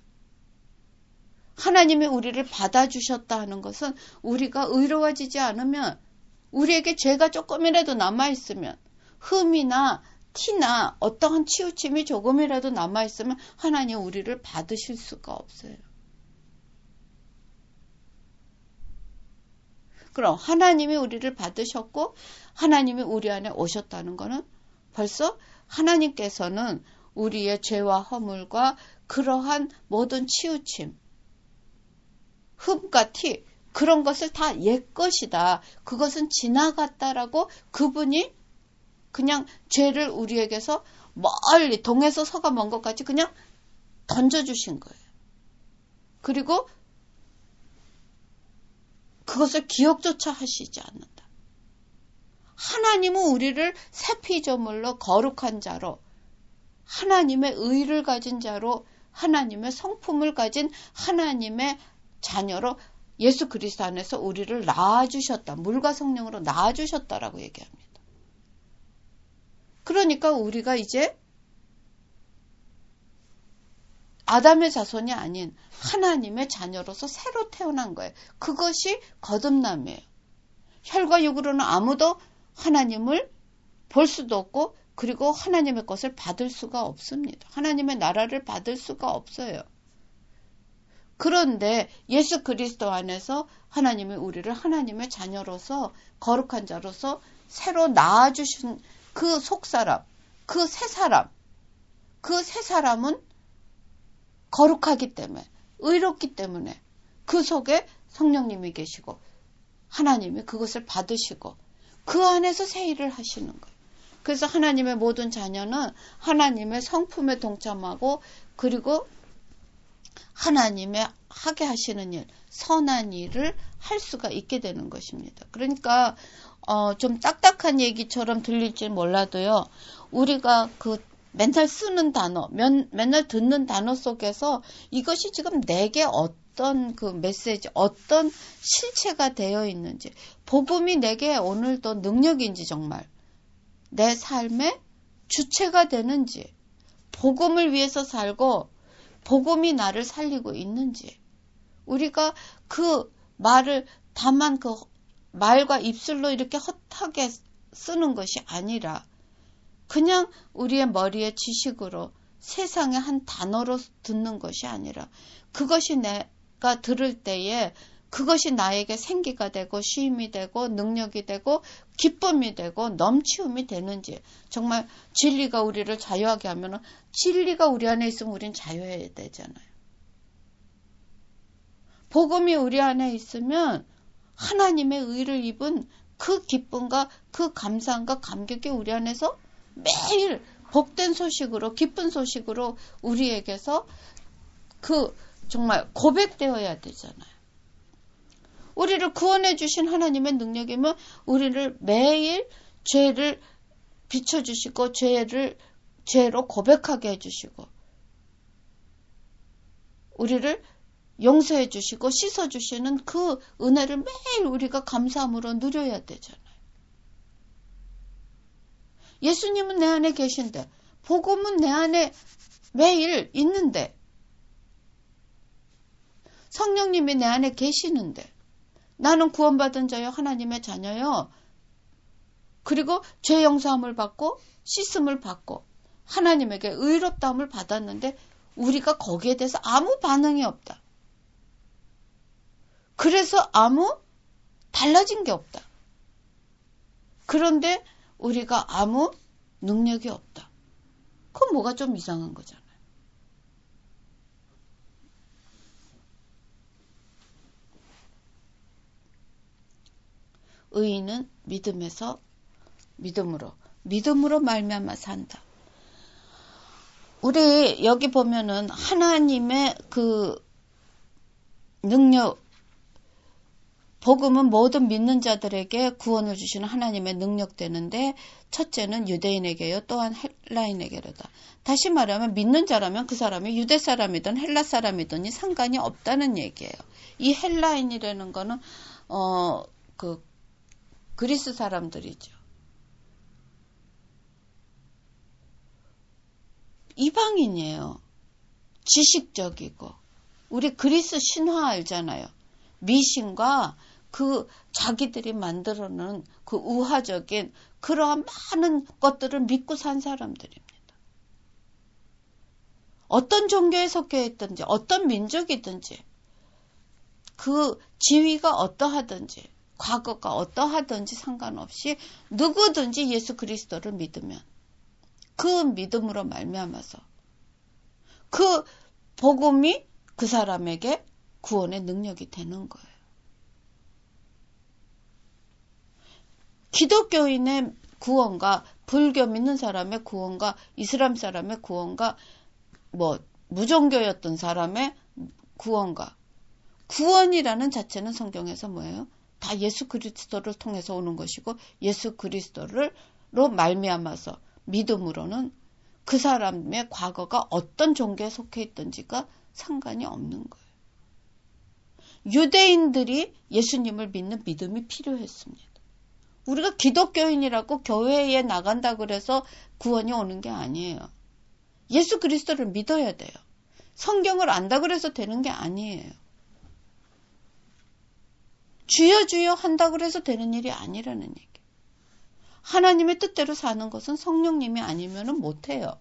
[SPEAKER 1] 하나님이 우리를 받아주셨다 하는 것은 우리가 의로워지지 않으면 우리에게 죄가 조금이라도 남아있으면 흠이나 티나 어떠한 치우침이 조금이라도 남아있으면 하나님 우리를 받으실 수가 없어요. 그럼 하나님이 우리를 받으셨고 하나님이 우리 안에 오셨다는 것은 벌써 하나님께서는 우리의 죄와 허물과 그러한 모든 치우침, 흠과 티, 그런 것을 다 옛것이다. 그것은 지나갔다라고 그분이 그냥 죄를 우리에게서 멀리 동에서 서가 먼 것 같이 그냥 던져주신 거예요. 그리고 그것을 기억조차 하시지 않는다. 하나님은 우리를 새 피조물로 거룩한 자로 하나님의 의를 가진 자로 하나님의 성품을 가진 하나님의 자녀로 예수 그리스도 안에서 우리를 낳아주셨다. 물과 성령으로 낳아주셨다라고 얘기합니다. 그러니까 우리가 이제 아담의 자손이 아닌 하나님의 자녀로서 새로 태어난 거예요. 그것이 거듭남이에요. 혈과 육으로는 아무도 하나님을 볼 수도 없고 그리고 하나님의 것을 받을 수가 없습니다. 하나님의 나라를 받을 수가 없어요. 그런데 예수 그리스도 안에서 하나님이 우리를 하나님의 자녀로서 거룩한 자로서 새로 낳아주신 그 속사람, 그 새 사람은 거룩하기 때문에, 의롭기 때문에 그 속에 성령님이 계시고 하나님이 그것을 받으시고 그 안에서 새 일을 하시는 거예요. 그래서 하나님의 모든 자녀는 하나님의 성품에 동참하고 그리고 하나님의 하게 하시는 일, 선한 일을 할 수가 있게 되는 것입니다. 그러니까 좀 딱딱한 얘기처럼 들릴지 몰라도요. 우리가 그 맨날 쓰는 단어, 맨날 듣는 단어 속에서 이것이 지금 내게 어떤 그 메시지, 어떤 실체가 되어 있는지, 복음이 내게 오늘도 능력인지 정말 내 삶의 주체가 되는지, 복음을 위해서 살고 복음이 나를 살리고 있는지, 우리가 그 말을 다만 그 말과 입술로 이렇게 헛하게 쓰는 것이 아니라 그냥 우리의 머리에 지식으로 세상의 한 단어로 듣는 것이 아니라 그것이 내가 들을 때에 그것이 나에게 생기가 되고 쉼이 되고 능력이 되고 기쁨이 되고 넘치움이 되는지, 정말 진리가 우리를 자유하게 하면은 진리가 우리 안에 있으면 우린 자유해야 되잖아요. 복음이 우리 안에 있으면 하나님의 의를 입은 그 기쁨과 그 감사함과 감격이 우리 안에서 매일 복된 소식으로, 기쁜 소식으로 우리에게서 그 정말 고백되어야 되잖아요. 우리를 구원해 주신 하나님의 능력이면 우리를 매일 죄를 비춰주시고 죄로 고백하게 해주시고 우리를 용서해 주시고 씻어 주시는 그 은혜를 매일 우리가 감사함으로 누려야 되잖아요. 예수님은 내 안에 계신데, 복음은 내 안에 매일 있는데, 성령님이 내 안에 계시는데, 나는 구원받은 자요, 하나님의 자녀요. 그리고 죄 용서함을 받고 씻음을 받고 하나님에게 의롭다함을 받았는데 우리가 거기에 대해서 아무 반응이 없다. 그래서 아무 달라진 게 없다. 그런데 우리가 아무 능력이 없다. 그건 뭐가 좀 이상한 거잖아요. 의인은 믿음으로 말미암아 산다. 우리 여기 보면은 하나님의 그 능력, 복음은 모든 믿는 자들에게 구원을 주시는 하나님의 능력 되는데, 첫째는 유대인에게요, 또한 헬라인에게로다. 다시 말하면 믿는 자라면 그 사람이 유대 사람이든 헬라 사람이든 상관이 없다는 얘기예요. 이 헬라인이라는 거는 그리스 사람들이죠. 이방인이에요. 지식적이고. 우리 그리스 신화 알잖아요. 미신과 그 자기들이 만들어놓은 그 우화적인 그러한 많은 것들을 믿고 산 사람들입니다. 어떤 종교에 속해 있든지 어떤 민족이든지 그 지위가 어떠하든지 과거가 어떠하든지 상관없이 누구든지 예수 그리스도를 믿으면 그 믿음으로 말미암아서 그 복음이 그 사람에게 구원의 능력이 되는 거예요. 기독교인의 구원과 불교 믿는 사람의 구원과 이슬람 사람의 구원과 무종교였던 사람의 구원과 구원이라는 자체는 성경에서 뭐예요? 다 예수 그리스도를 통해서 오는 것이고 예수 그리스도로 말미암아서 믿음으로는 그 사람의 과거가 어떤 종교에 속해 있든지가 상관이 없는 거예요. 유대인들이 예수님을 믿는 믿음이 필요했습니다. 우리가 기독교인이라고 교회에 나간다 그래서 구원이 오는 게 아니에요. 예수 그리스도를 믿어야 돼요. 성경을 안다 그래서 되는 게 아니에요. 주여 주여 한다 그래서 되는 일이 아니라는 얘기. 하나님의 뜻대로 사는 것은 성령님이 아니면 못해요.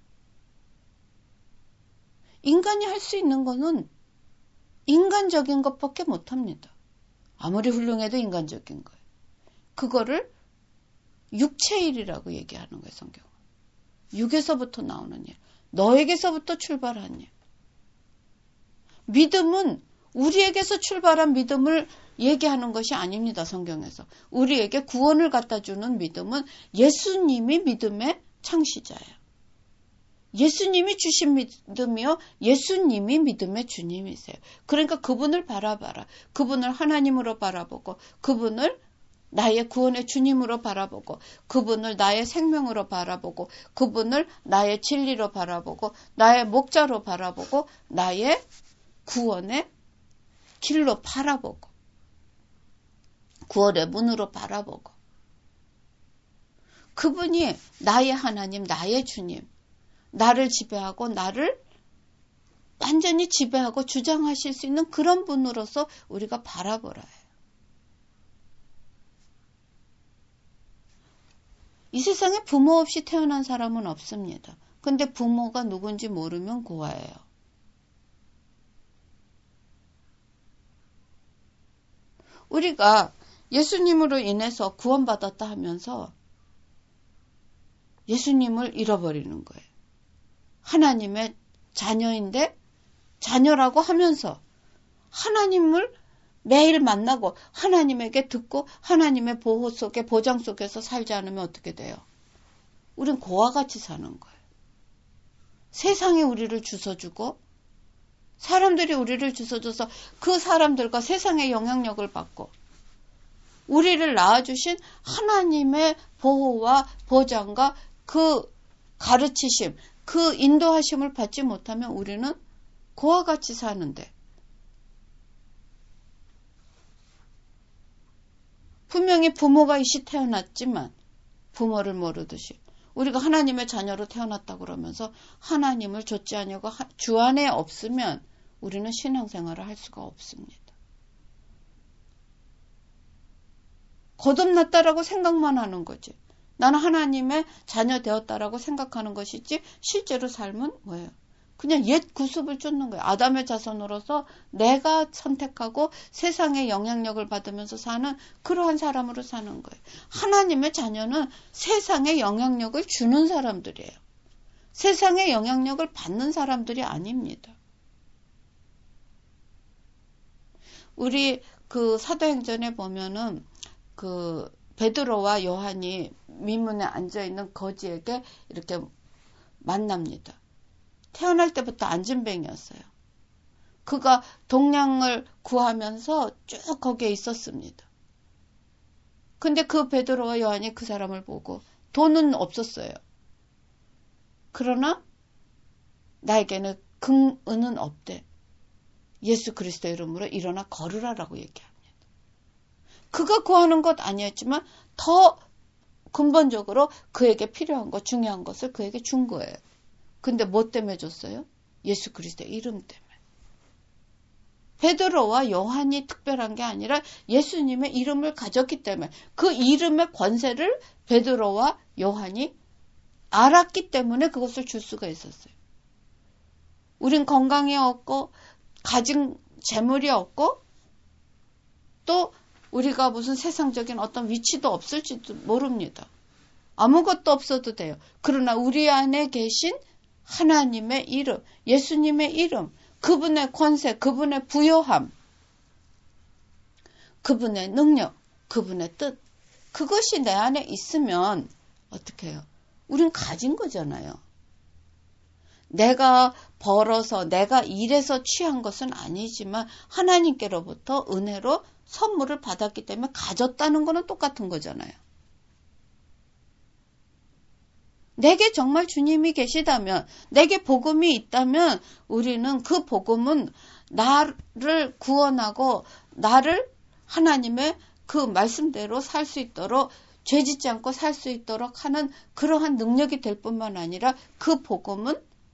[SPEAKER 1] 인간이 할 수 있는 거는 인간적인 것밖에 못합니다. 아무리 훌륭해도 인간적인 거예요. 그거를 육체일이라고 얘기하는 거예요, 성경은. 육에서부터 나오는 일. 너에게서부터 출발한 일. 믿음은 우리에게서 출발한 믿음을 얘기하는 것이 아닙니다. 성경에서. 우리에게 구원을 갖다 주는 믿음은 예수님이 믿음의 창시자예요. 예수님이 주신 믿음이요. 예수님이 믿음의 주님이세요. 그러니까 그분을 바라봐라. 그분을 하나님으로 바라보고 그분을 나의 구원의 주님으로 바라보고 그분을 나의 생명으로 바라보고 그분을 나의 진리로 바라보고 나의 목자로 바라보고 나의 구원의 길로 바라보고 구원의 문으로 바라보고 그분이 나의 하나님, 나의 주님, 나를 지배하고 나를 완전히 지배하고 주장하실 수 있는 그런 분으로서 우리가 바라보라 해요. 이 세상에 부모 없이 태어난 사람은 없습니다. 근데 부모가 누군지 모르면 고아예요. 우리가 예수님으로 인해서 구원받았다 하면서 예수님을 잃어버리는 거예요. 하나님의 자녀인데 자녀라고 하면서 하나님을 매일 만나고 하나님에게 듣고 하나님의 보호 속에 보장 속에서 살지 않으면 어떻게 돼요? 우린 고와 같이 사는 거예요. 세상이 우리를 주워주고 사람들이 우리를 주워줘서 그 사람들과 세상의 영향력을 받고 우리를 낳아주신 하나님의 보호와 보장과 그 가르치심, 그 인도하심을 받지 못하면 우리는 고와 같이 사는데 분명히 부모가 이시 태어났지만 부모를 모르듯이 우리가 하나님의 자녀로 태어났다고 그러면서 하나님을 좇지 않냐고 주 안에 없으면 우리는 신앙생활을 할 수가 없습니다. 거듭났다라고 생각만 하는 거지. 나는 하나님의 자녀 되었다라고 생각하는 것이지 실제로 삶은 뭐예요? 그냥 옛 구습을 쫓는 거예요. 아담의 자손으로서 내가 선택하고 세상의 영향력을 받으면서 사는 그러한 사람으로 사는 거예요. 하나님의 자녀는 세상에 영향력을 주는 사람들이에요. 세상에 영향력을 받는 사람들이 아닙니다. 우리 그 사도행전에 보면은 그 베드로와 요한이 미문에 앉아있는 거지에게 이렇게 만납니다. 태어날 때부터 안진뱅이였어요. 그가 동량을 구하면서 쭉 거기에 있었습니다. 근데 그 베드로와 요한이 그 사람을 보고 돈은 없었어요. 그러나 나에게는 금은은 없대. 예수 그리스도 이름으로 일어나 걸으라라고 얘기합니다. 그가 구하는 것 아니었지만 더 근본적으로 그에게 필요한 것, 중요한 것을 그에게 준 거예요. 근데 뭐 때문에 줬어요? 예수 그리스도의 이름 때문에. 베드로와 요한이 특별한 게 아니라 예수님의 이름을 가졌기 때문에 그 이름의 권세를 베드로와 요한이 알았기 때문에 그것을 줄 수가 있었어요. 우린 건강이 없고 가진 재물이 없고 또 우리가 무슨 세상적인 어떤 위치도 없을지도 모릅니다. 아무것도 없어도 돼요. 그러나 우리 안에 계신 하나님의 이름, 예수님의 이름, 그분의 권세, 그분의 부요함, 그분의 능력, 그분의 뜻, 그것이 내 안에 있으면 어떻게 해요? 우린 가진 거잖아요. 내가 벌어서 내가 일해서 취한 것은 아니지만 하나님께로부터 은혜로 선물을 받았기 때문에 가졌다는 거는 똑같은 거잖아요. 내게 정말 주님이 계시다면, 내게 복음이 있다면 우리는 그 복음은 나를 구원하고 나를 하나님의 그 말씀대로 살 수 있도록 죄 짓지 않고 살 수 있도록 하는 그러한 능력이 될 뿐만 아니라 그 복음은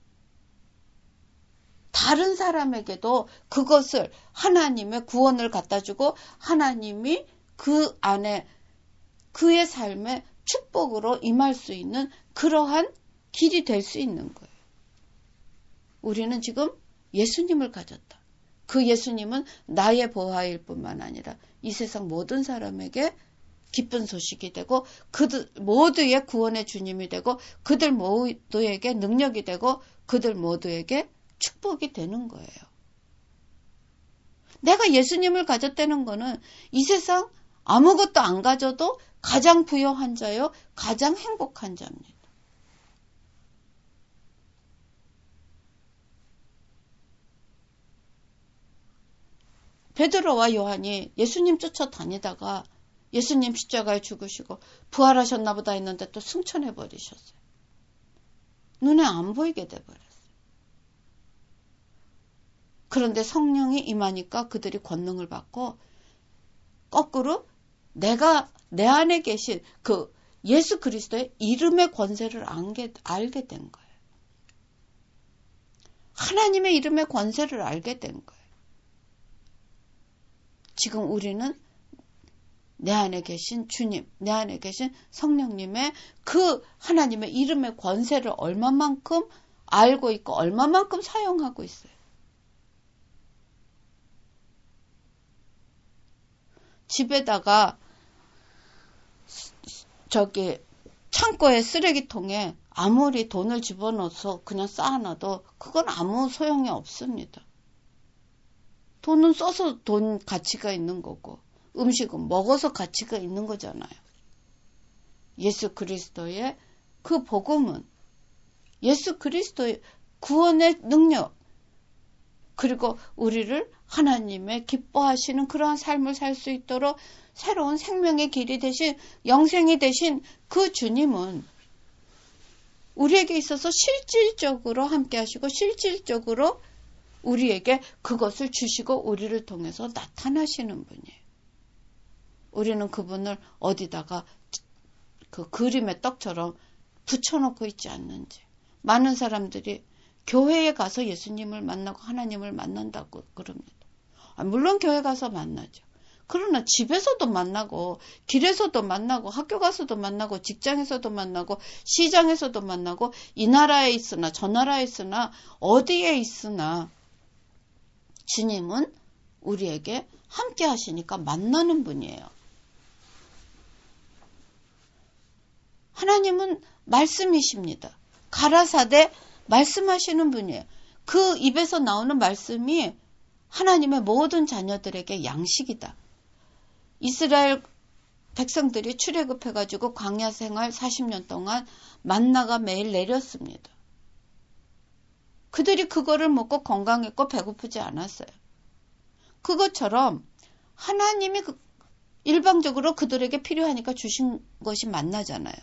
[SPEAKER 1] 다른 사람에게도 그것을 하나님의 구원을 갖다 주고 하나님이 그 안에 그의 삶에 축복으로 임할 수 있는 그러한 길이 될 수 있는 거예요. 우리는 지금 예수님을 가졌다. 그 예수님은 나의 보화일 뿐만 아니라 이 세상 모든 사람에게 기쁜 소식이 되고 그들 모두의 구원의 주님이 되고 그들 모두에게 능력이 되고 그들 모두에게 축복이 되는 거예요. 내가 예수님을 가졌다는 거는 이 세상 아무것도 안 가져도 가장 부유한 자요, 가장 행복한 자입니다. 베드로와 요한이 예수님 쫓아다니다가 예수님 십자가에 죽으시고 부활하셨나 보다 했는데 또 승천해 버리셨어요. 눈에 안 보이게 돼버렸어요. 그런데 성령이 임하니까 그들이 권능을 받고 거꾸로 내가 내 안에 계신 그 예수 그리스도의 이름의 권세를 알게 된 거예요. 하나님의 이름의 권세를 알게 된 거예요. 지금 우리는 내 안에 계신 주님, 내 안에 계신 성령님의 그 하나님의 이름의 권세를 얼마만큼 알고 있고 얼마만큼 사용하고 있어요. 집에다가 창고에 쓰레기통에 아무리 돈을 집어넣어서 그냥 쌓아놔도 그건 아무 소용이 없습니다. 돈은 써서 돈 가치가 있는 거고 음식은 먹어서 가치가 있는 거잖아요. 예수 그리스도의 그 복음은 예수 그리스도의 구원의 능력 그리고 우리를 하나님의 기뻐하시는 그러한 삶을 살 수 있도록 새로운 생명의 길이 되신 영생이 되신 그 주님은 우리에게 있어서 실질적으로 함께 하시고 실질적으로 우리에게 그것을 주시고 우리를 통해서 나타나시는 분이에요. 우리는 그분을 어디다가 그 그림의 떡처럼 붙여놓고 있지 않는지. 많은 사람들이 교회에 가서 예수님을 만나고 하나님을 만난다고 그럽니다. 물론 교회 가서 만나죠. 그러나 집에서도 만나고 길에서도 만나고 학교 가서도 만나고 직장에서도 만나고 시장에서도 만나고 이 나라에 있으나 저 나라에 있으나 어디에 있으나 주님은 우리에게 함께 하시니까 만나는 분이에요. 하나님은 말씀이십니다. 가라사대 말씀하시는 분이에요. 그 입에서 나오는 말씀이 하나님의 모든 자녀들에게 양식이다. 이스라엘 백성들이 출애굽해가지고 광야 생활 40년 동안 만나가 매일 내렸습니다. 그들이 그거를 먹고 건강했고 배고프지 않았어요. 그것처럼 하나님이 일방적으로 그들에게 필요하니까 주신 것이 만나잖아요.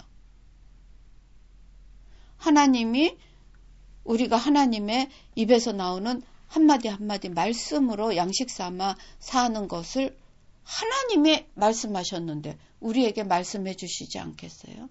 [SPEAKER 1] 하나님이 우리가 하나님의 입에서 나오는 한마디 한마디 말씀으로 양식 삼아 사는 것을 하나님이 말씀하셨는데 우리에게 말씀해 주시지 않겠어요?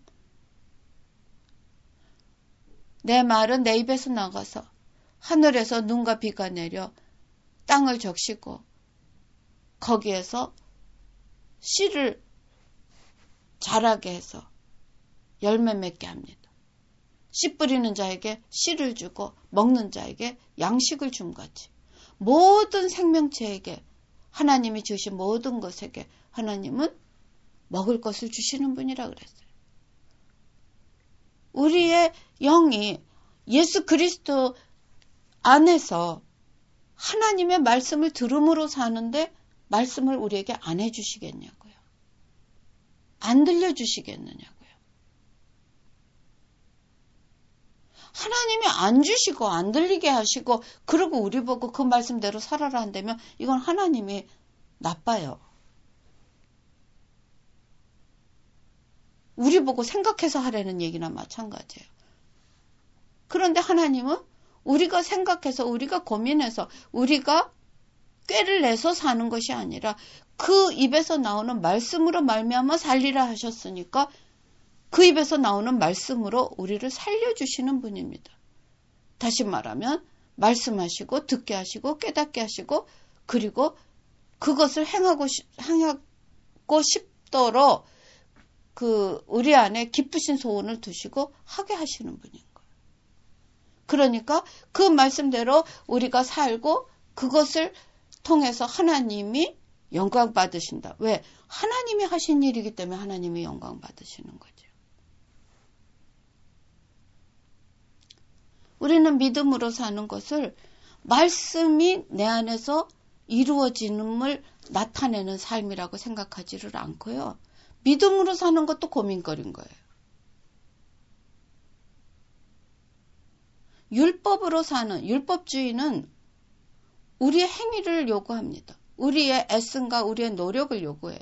[SPEAKER 1] 내 말은 내 입에서 나가서 하늘에서 눈과 비가 내려 땅을 적시고 거기에서 씨를 자라게 해서 열매 맺게 합니다. 씨 뿌리는 자에게 씨를 주고 먹는 자에게 양식을 줌같이 모든 생명체에게 하나님이 주신 모든 것에게 하나님은 먹을 것을 주시는 분이라 그랬어요. 우리의 영이 예수 그리스도 안에서 하나님의 말씀을 들음으로 사는데 말씀을 우리에게 안 해주시겠냐고요. 안 들려주시겠느냐고요. 하나님이 안 주시고 안 들리게 하시고 그러고 우리 보고 그 말씀대로 살아라 한다면 이건 하나님이 나빠요. 우리 보고 생각해서 하라는 얘기나 마찬가지예요. 그런데 하나님은 우리가 생각해서 우리가 고민해서 우리가 꾀를 내서 사는 것이 아니라 그 입에서 나오는 말씀으로 말미암아 살리라 하셨으니까 그 입에서 나오는 말씀으로 우리를 살려주시는 분입니다. 다시 말하면 말씀하시고 듣게 하시고 깨닫게 하시고 그리고 그것을 행하고 싶도록 그 우리 안에 기쁘신 소원을 두시고 하게 하시는 분인 거예요. 그러니까 그 말씀대로 우리가 살고 그것을 통해서 하나님이 영광 받으신다. 왜? 하나님이 하신 일이기 때문에 하나님이 영광 받으시는 거죠. 우리는 믿음으로 사는 것을 말씀이 내 안에서 이루어짐을 나타내는 삶이라고 생각하지를 않고요. 믿음으로 사는 것도 고민거리인 거예요. 율법으로 사는 율법주의는 우리의 행위를 요구합니다. 우리의 애씀과 우리의 노력을 요구해요.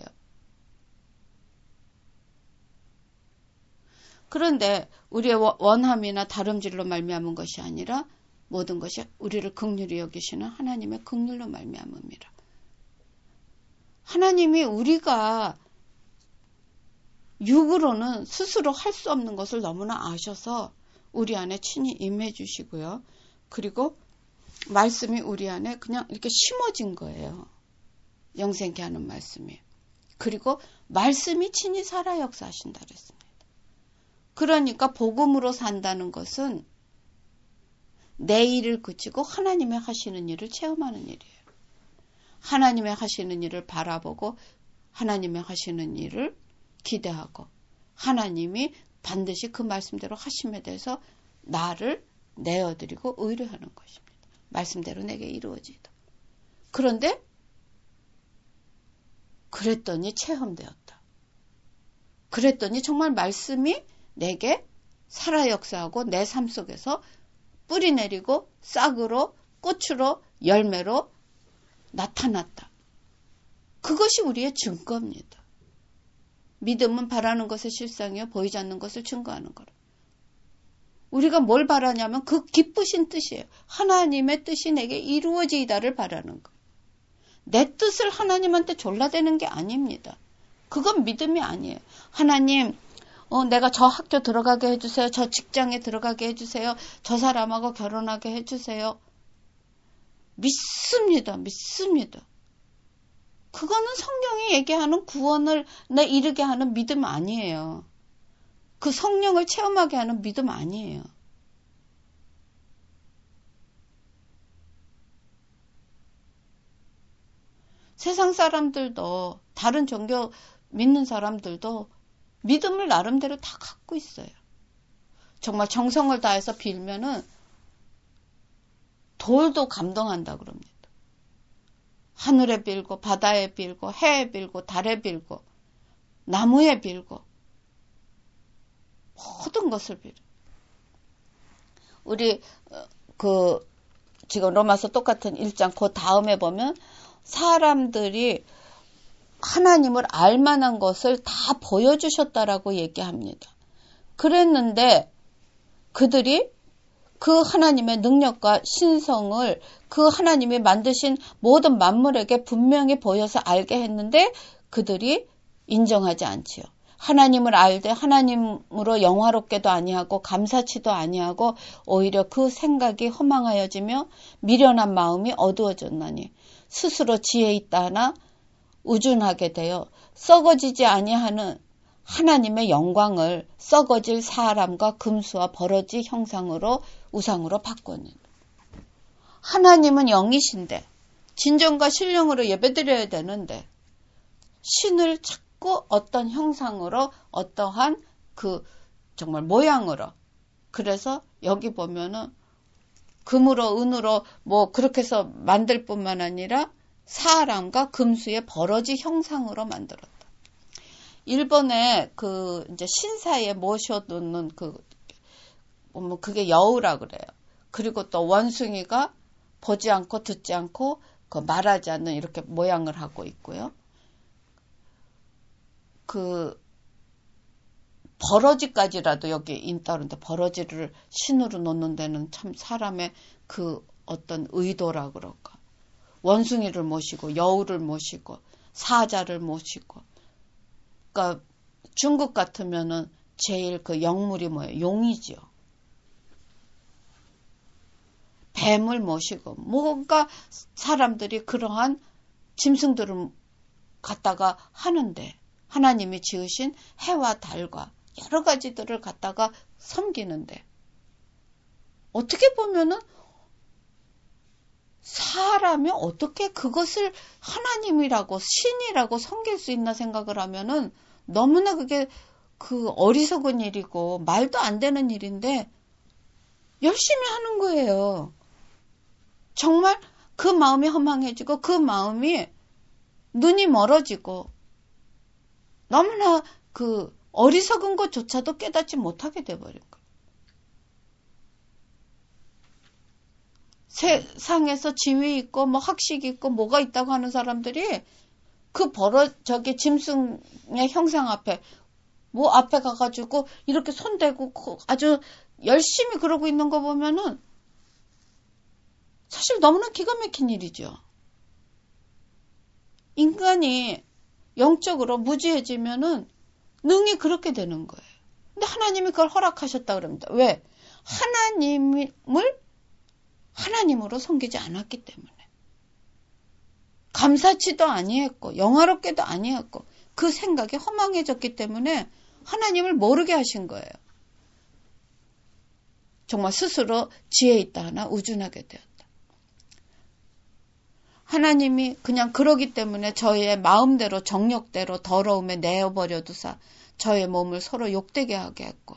[SPEAKER 1] 그런데 우리의 원함이나 다름질로 말미암은 것이 아니라 모든 것이 우리를 긍휼히 여기시는 하나님의 긍휼로 말미암음이라. 하나님이 우리가 육으로는 스스로 할 수 없는 것을 너무나 아셔서 우리 안에 친히 임해 주시고요. 그리고 말씀이 우리 안에 그냥 이렇게 심어진 거예요. 영생케 하는 말씀이. 그리고 말씀이 친히 살아 역사하신다 그랬습니다. 그러니까 복음으로 산다는 것은 내 일을 그치고 하나님의 하시는 일을 체험하는 일이에요. 하나님의 하시는 일을 바라보고 하나님의 하시는 일을 기대하고 하나님이 반드시 그 말씀대로 하심에 대해서 나를 내어드리고 의뢰하는 것입니다. 말씀대로 내게 이루어지다. 그런데 그랬더니 체험되었다. 그랬더니 정말 말씀이 내게 살아 역사하고 내 삶 속에서 뿌리 내리고 싹으로 꽃으로 열매로 나타났다. 그것이 우리의 증거입니다. 믿음은 바라는 것의 실상이요 보이지 않는 것을 증거하는 거라. 우리가 뭘 바라냐면 그 기쁘신 뜻이에요. 하나님의 뜻이 내게 이루어지다를 바라는 거. 내 뜻을 하나님한테 졸라대는 게 아닙니다. 그건 믿음이 아니에요. 하나님, 내가 저 학교 들어가게 해주세요. 저 직장에 들어가게 해주세요. 저 사람하고 결혼하게 해주세요. 믿습니다. 믿습니다. 그거는 성경이 얘기하는 구원을 내 이르게 하는 믿음 아니에요. 그 성령을 체험하게 하는 믿음 아니에요. 세상 사람들도 다른 종교 믿는 사람들도 믿음을 나름대로 다 갖고 있어요. 정말 정성을 다해서 빌면은 돌도 감동한다 그럽니다. 하늘에 빌고 바다에 빌고 해에 빌고 달에 빌고 나무에 빌고 모든 것을 빌어. 우리 지금 로마서 똑같은 1장 그 다음에 보면 사람들이 하나님을 알만한 것을 다 보여주셨다라고 얘기합니다. 그랬는데 그들이 그 하나님의 능력과 신성을 그 하나님이 만드신 모든 만물에게 분명히 보여서 알게 했는데 그들이 인정하지 않지요. 하나님을 알되 하나님으로 영화롭게도 아니하고 감사치도 아니하고 오히려 그 생각이 허망하여지며 미련한 마음이 어두워졌나니 스스로 지혜 있다 하나 우준하게 되어 썩어지지 아니하는 하나님의 영광을 썩어질 사람과 금수와 버러지 형상으로 우상으로 바꾸는. 하나님은 영이신데 진정과 신령으로 예배드려야 되는데 신을 자꾸 어떤 형상으로 어떠한 그 정말 모양으로 그래서 여기 보면은 금으로 은으로 뭐 그렇게 해서 만들 뿐만 아니라 사람과 금수의 버러지 형상으로 만들었다. 일본의 그 이제 신사에 모셔놓는 그게 여우라 그래요. 그리고 또 원숭이가 보지 않고 듣지 않고 그 말하지 않는 이렇게 모양을 하고 있고요. 그 버러지까지라도 여기 인따른데 버러지를 신으로 놓는 데는 참 사람의 그 어떤 의도라 그럴까. 원숭이를 모시고 여우를 모시고 사자를 모시고 그러니까 중국 같으면은 제일 그 영물이 뭐예요? 용이지요. 뱀을 모시고 뭔가 사람들이 그러한 짐승들을 갖다가 하는데 하나님이 지으신 해와 달과 여러 가지들을 갖다가 섬기는데 어떻게 보면은 사람이 어떻게 그것을 하나님이라고 신이라고 섬길 수 있나 생각을 하면은 너무나 그게 그 어리석은 일이고 말도 안 되는 일인데 열심히 하는 거예요. 정말 그 마음이 허망해지고 그 마음이 눈이 멀어지고 너무나 그 어리석은 것조차도 깨닫지 못하게 돼버린 거예요. 세상에서 지위 있고 뭐 학식 있고 뭐가 있다고 하는 사람들이 그 저기 짐승의 형상 앞에 뭐 앞에 가가지고 이렇게 손대고 아주 열심히 그러고 있는 거 보면은 사실 너무나 기가 막힌 일이죠. 인간이 영적으로 무지해지면은 능이 그렇게 되는 거예요. 근데 하나님이 그걸 허락하셨다 그럽니다. 왜? 하나님을 하나님으로 섬기지 않았기 때문에. 감사치도 아니했고 영화롭게도 아니했고 그 생각이 허망해졌기 때문에 하나님을 모르게 하신 거예요. 정말 스스로 지혜 있다 하나 우준하게 되었다. 하나님이 그냥 그러기 때문에 저의 마음대로 정욕대로 더러움에 내어버려 두사 저의 몸을 서로 욕되게 하게 했고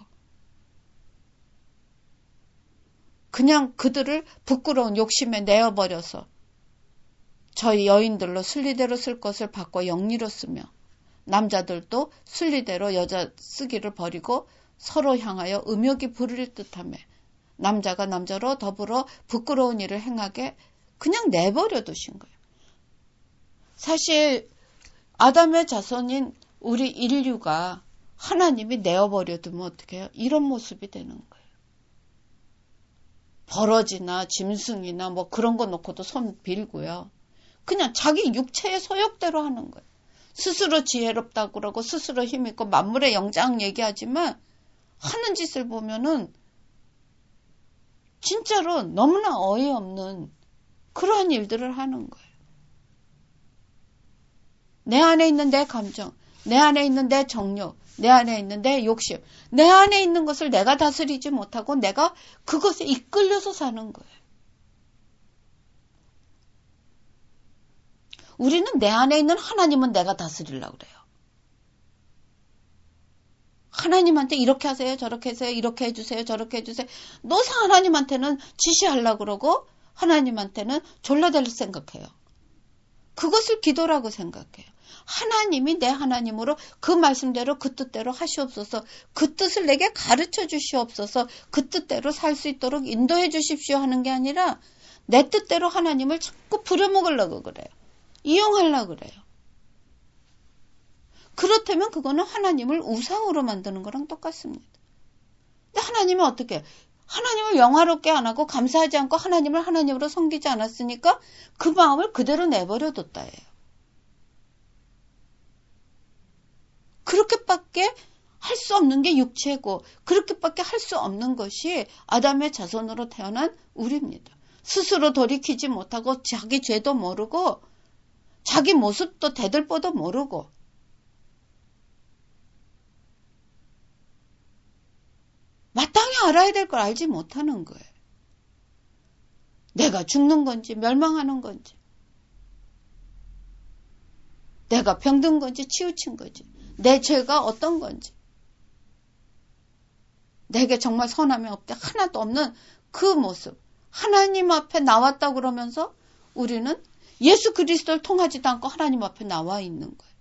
[SPEAKER 1] 그냥 그들을 부끄러운 욕심에 내어버려서 저희 여인들로 순리대로 쓸 것을 바꿔 영리로 쓰며 남자들도 순리대로 여자 쓰기를 버리고 서로 향하여 음욕이 부릴 듯하며 남자가 남자로 더불어 부끄러운 일을 행하게 그냥 내버려 두신 거예요. 사실 아담의 자손인 우리 인류가 하나님이 내어버려 두면 어떻게 해요? 이런 모습이 되는 거예요. 버러지나 짐승이나 뭐 그런 거 놓고도 손 빌고요. 그냥 자기 육체의 소욕대로 하는 거예요. 스스로 지혜롭다고 그러고 스스로 힘있고 만물의 영장 얘기하지만 하는 짓을 보면은 진짜로 너무나 어이없는 그러한 일들을 하는 거예요. 내 안에 있는 내 감정, 내 안에 있는 내 정욕, 내 안에 있는 내 욕심, 내 안에 있는 것을 내가 다스리지 못하고 내가 그것에 이끌려서 사는 거예요. 우리는 내 안에 있는 하나님은 내가 다스리려고 그래요. 하나님한테 이렇게 하세요, 저렇게 하세요, 이렇게 해주세요, 저렇게 해주세요. 너사 하나님한테는 지시하려고 그러고 하나님한테는 졸라댈 생각해요. 그것을 기도라고 생각해요. 하나님이 내 하나님으로 그 말씀대로 그 뜻대로 하시옵소서. 그 뜻을 내게 가르쳐 주시옵소서. 그 뜻대로 살 수 있도록 인도해 주십시오 하는 게 아니라 내 뜻대로 하나님을 자꾸 부려먹으려고 그래요. 이용하려고 그래요. 그렇다면 그거는 하나님을 우상으로 만드는 거랑 똑같습니다. 근데 하나님은 어떻게 해요? 하나님을 영화롭게 안 하고 감사하지 않고 하나님을 하나님으로 섬기지 않았으니까 그 마음을 그대로 내버려 뒀다예요. 그렇게밖에 할 수 없는 게 육체고 그렇게밖에 할 수 없는 것이 아담의 자손으로 태어난 우리입니다. 스스로 돌이키지 못하고 자기 죄도 모르고 자기 모습도 대들보도 모르고 마땅히 알아야 될 걸 알지 못하는 거예요. 내가 죽는 건지 멸망하는 건지 내가 병든 건지 치우친 건지 내 죄가 어떤 건지 내게 정말 선함이 없대 하나도 없는 그 모습 하나님 앞에 나왔다 그러면서 우리는 예수 그리스도를 통하지도 않고 하나님 앞에 나와 있는 거예요.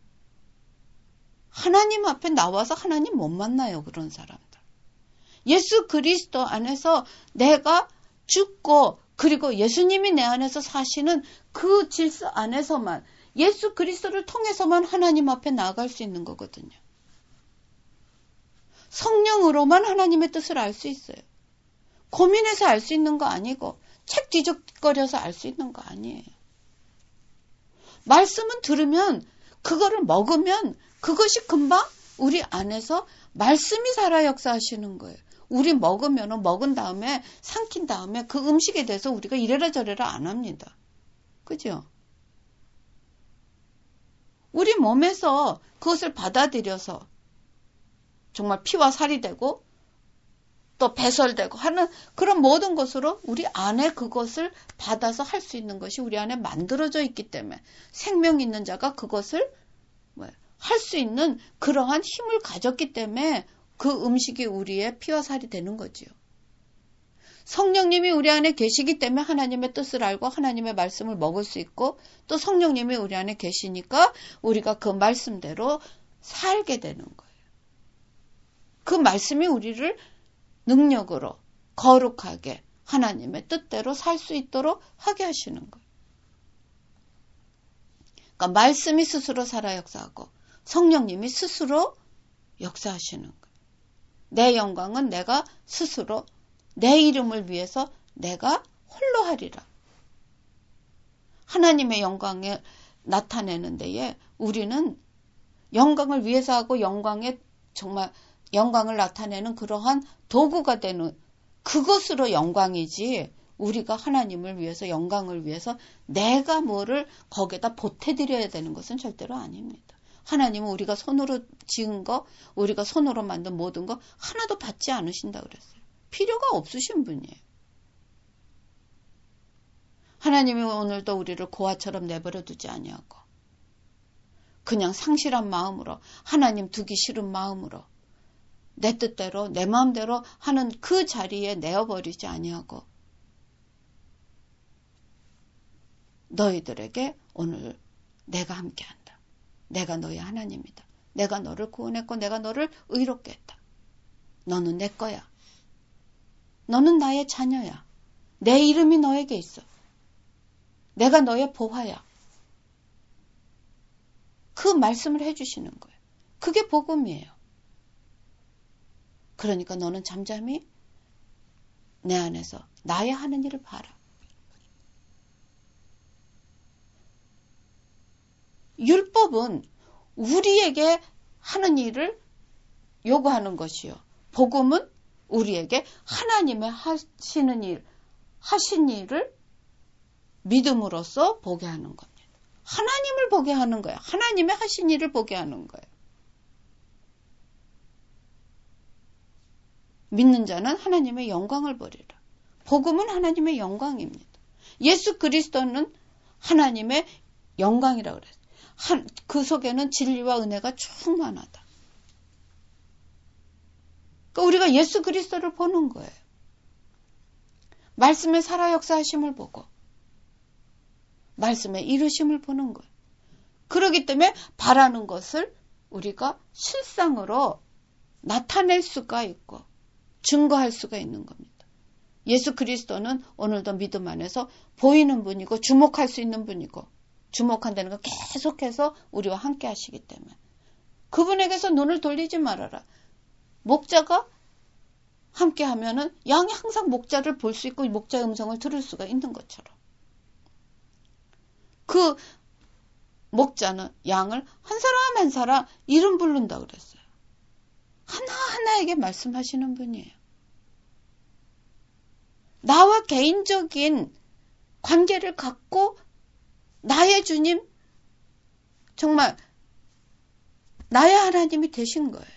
[SPEAKER 1] 하나님 앞에 나와서 하나님 못 만나요. 그런 사람들. 예수 그리스도 안에서 내가 죽고 그리고 예수님이 내 안에서 사시는 그 질서 안에서만 예수 그리스도를 통해서만 하나님 앞에 나아갈 수 있는 거거든요. 성령으로만 하나님의 뜻을 알 수 있어요. 고민해서 알 수 있는 거 아니고 책 뒤적거려서 알 수 있는 거 아니에요. 말씀은 들으면 그거를 먹으면 그것이 금방 우리 안에서 말씀이 살아 역사하시는 거예요. 우리 먹으면 먹은 다음에 삼킨 다음에 그 음식에 대해서 우리가 이래라 저래라 안 합니다. 그죠? 우리 몸에서 그것을 받아들여서 정말 피와 살이 되고 또 배설되고 하는 그런 모든 것으로 우리 안에 그것을 받아서 할 수 있는 것이 우리 안에 만들어져 있기 때문에 생명 있는 자가 그것을 할 수 있는 그러한 힘을 가졌기 때문에 그 음식이 우리의 피와 살이 되는 거지요. 성령님이 우리 안에 계시기 때문에 하나님의 뜻을 알고 하나님의 말씀을 먹을 수 있고 또 성령님이 우리 안에 계시니까 우리가 그 말씀대로 살게 되는 거예요. 그 말씀이 우리를 능력으로 거룩하게 하나님의 뜻대로 살 수 있도록 하게 하시는 거예요. 그러니까 말씀이 스스로 살아 역사하고 성령님이 스스로 역사하시는 거예요. 내 영광은 내가 스스로 내 이름을 위해서 내가 홀로 하리라. 하나님의 영광을 나타내는 데에 우리는 영광을 위해서 하고 영광에 정말 영광을 나타내는 그러한 도구가 되는 그것으로 영광이지 우리가 하나님을 위해서 영광을 위해서 내가 뭐를 거기에다 보태드려야 되는 것은 절대로 아닙니다. 하나님은 우리가 손으로 지은 거, 우리가 손으로 만든 모든 거 하나도 받지 않으신다 그랬어요. 필요가 없으신 분이에요. 하나님이 오늘도 우리를 고아처럼 내버려 두지 아니하고 그냥 상실한 마음으로 하나님 두기 싫은 마음으로 내 뜻대로 내 마음대로 하는 그 자리에 내어버리지 아니하고 너희들에게 오늘 내가 함께한다. 내가 너의 하나님이다. 내가 너를 구원했고 내가 너를 의롭게 했다. 너는 내 거야. 너는 나의 자녀야. 내 이름이 너에게 있어. 내가 너의 보화야. 그 말씀을 해주시는 거예요. 그게 복음이에요. 그러니까 너는 잠잠히 내 안에서 나의 하는 일을 봐라. 율법은 우리에게 하는 일을 요구하는 것이요. 복음은 우리에게 하나님의 하시는 일, 하신 일을 믿음으로써 보게 하는 겁니다. 하나님을 보게 하는 거예요. 하나님의 하신 일을 보게 하는 거예요. 믿는 자는 하나님의 영광을 보리라. 복음은 하나님의 영광입니다. 예수 그리스도는 하나님의 영광이라고 그랬어요. 그 속에는 진리와 은혜가 충만하다. 그러니까 우리가 예수 그리스도를 보는 거예요. 말씀의 살아 역사하심을 보고 말씀의 이루심을 보는 거예요. 그렇기 때문에 바라는 것을 우리가 실상으로 나타낼 수가 있고 증거할 수가 있는 겁니다. 예수 그리스도는 오늘도 믿음 안에서 보이는 분이고 주목할 수 있는 분이고 주목한다는 건 계속해서 우리와 함께 하시기 때문에 그분에게서 눈을 돌리지 말아라. 목자가 함께 하면은 양이 항상 목자를 볼 수 있고 목자의 음성을 들을 수가 있는 것처럼 그 목자는 양을 한 사람 한 사람 이름 부른다 그랬어요. 하나하나에게 말씀하시는 분이에요. 나와 개인적인 관계를 갖고 나의 주님, 정말 나의 하나님이 되신 거예요.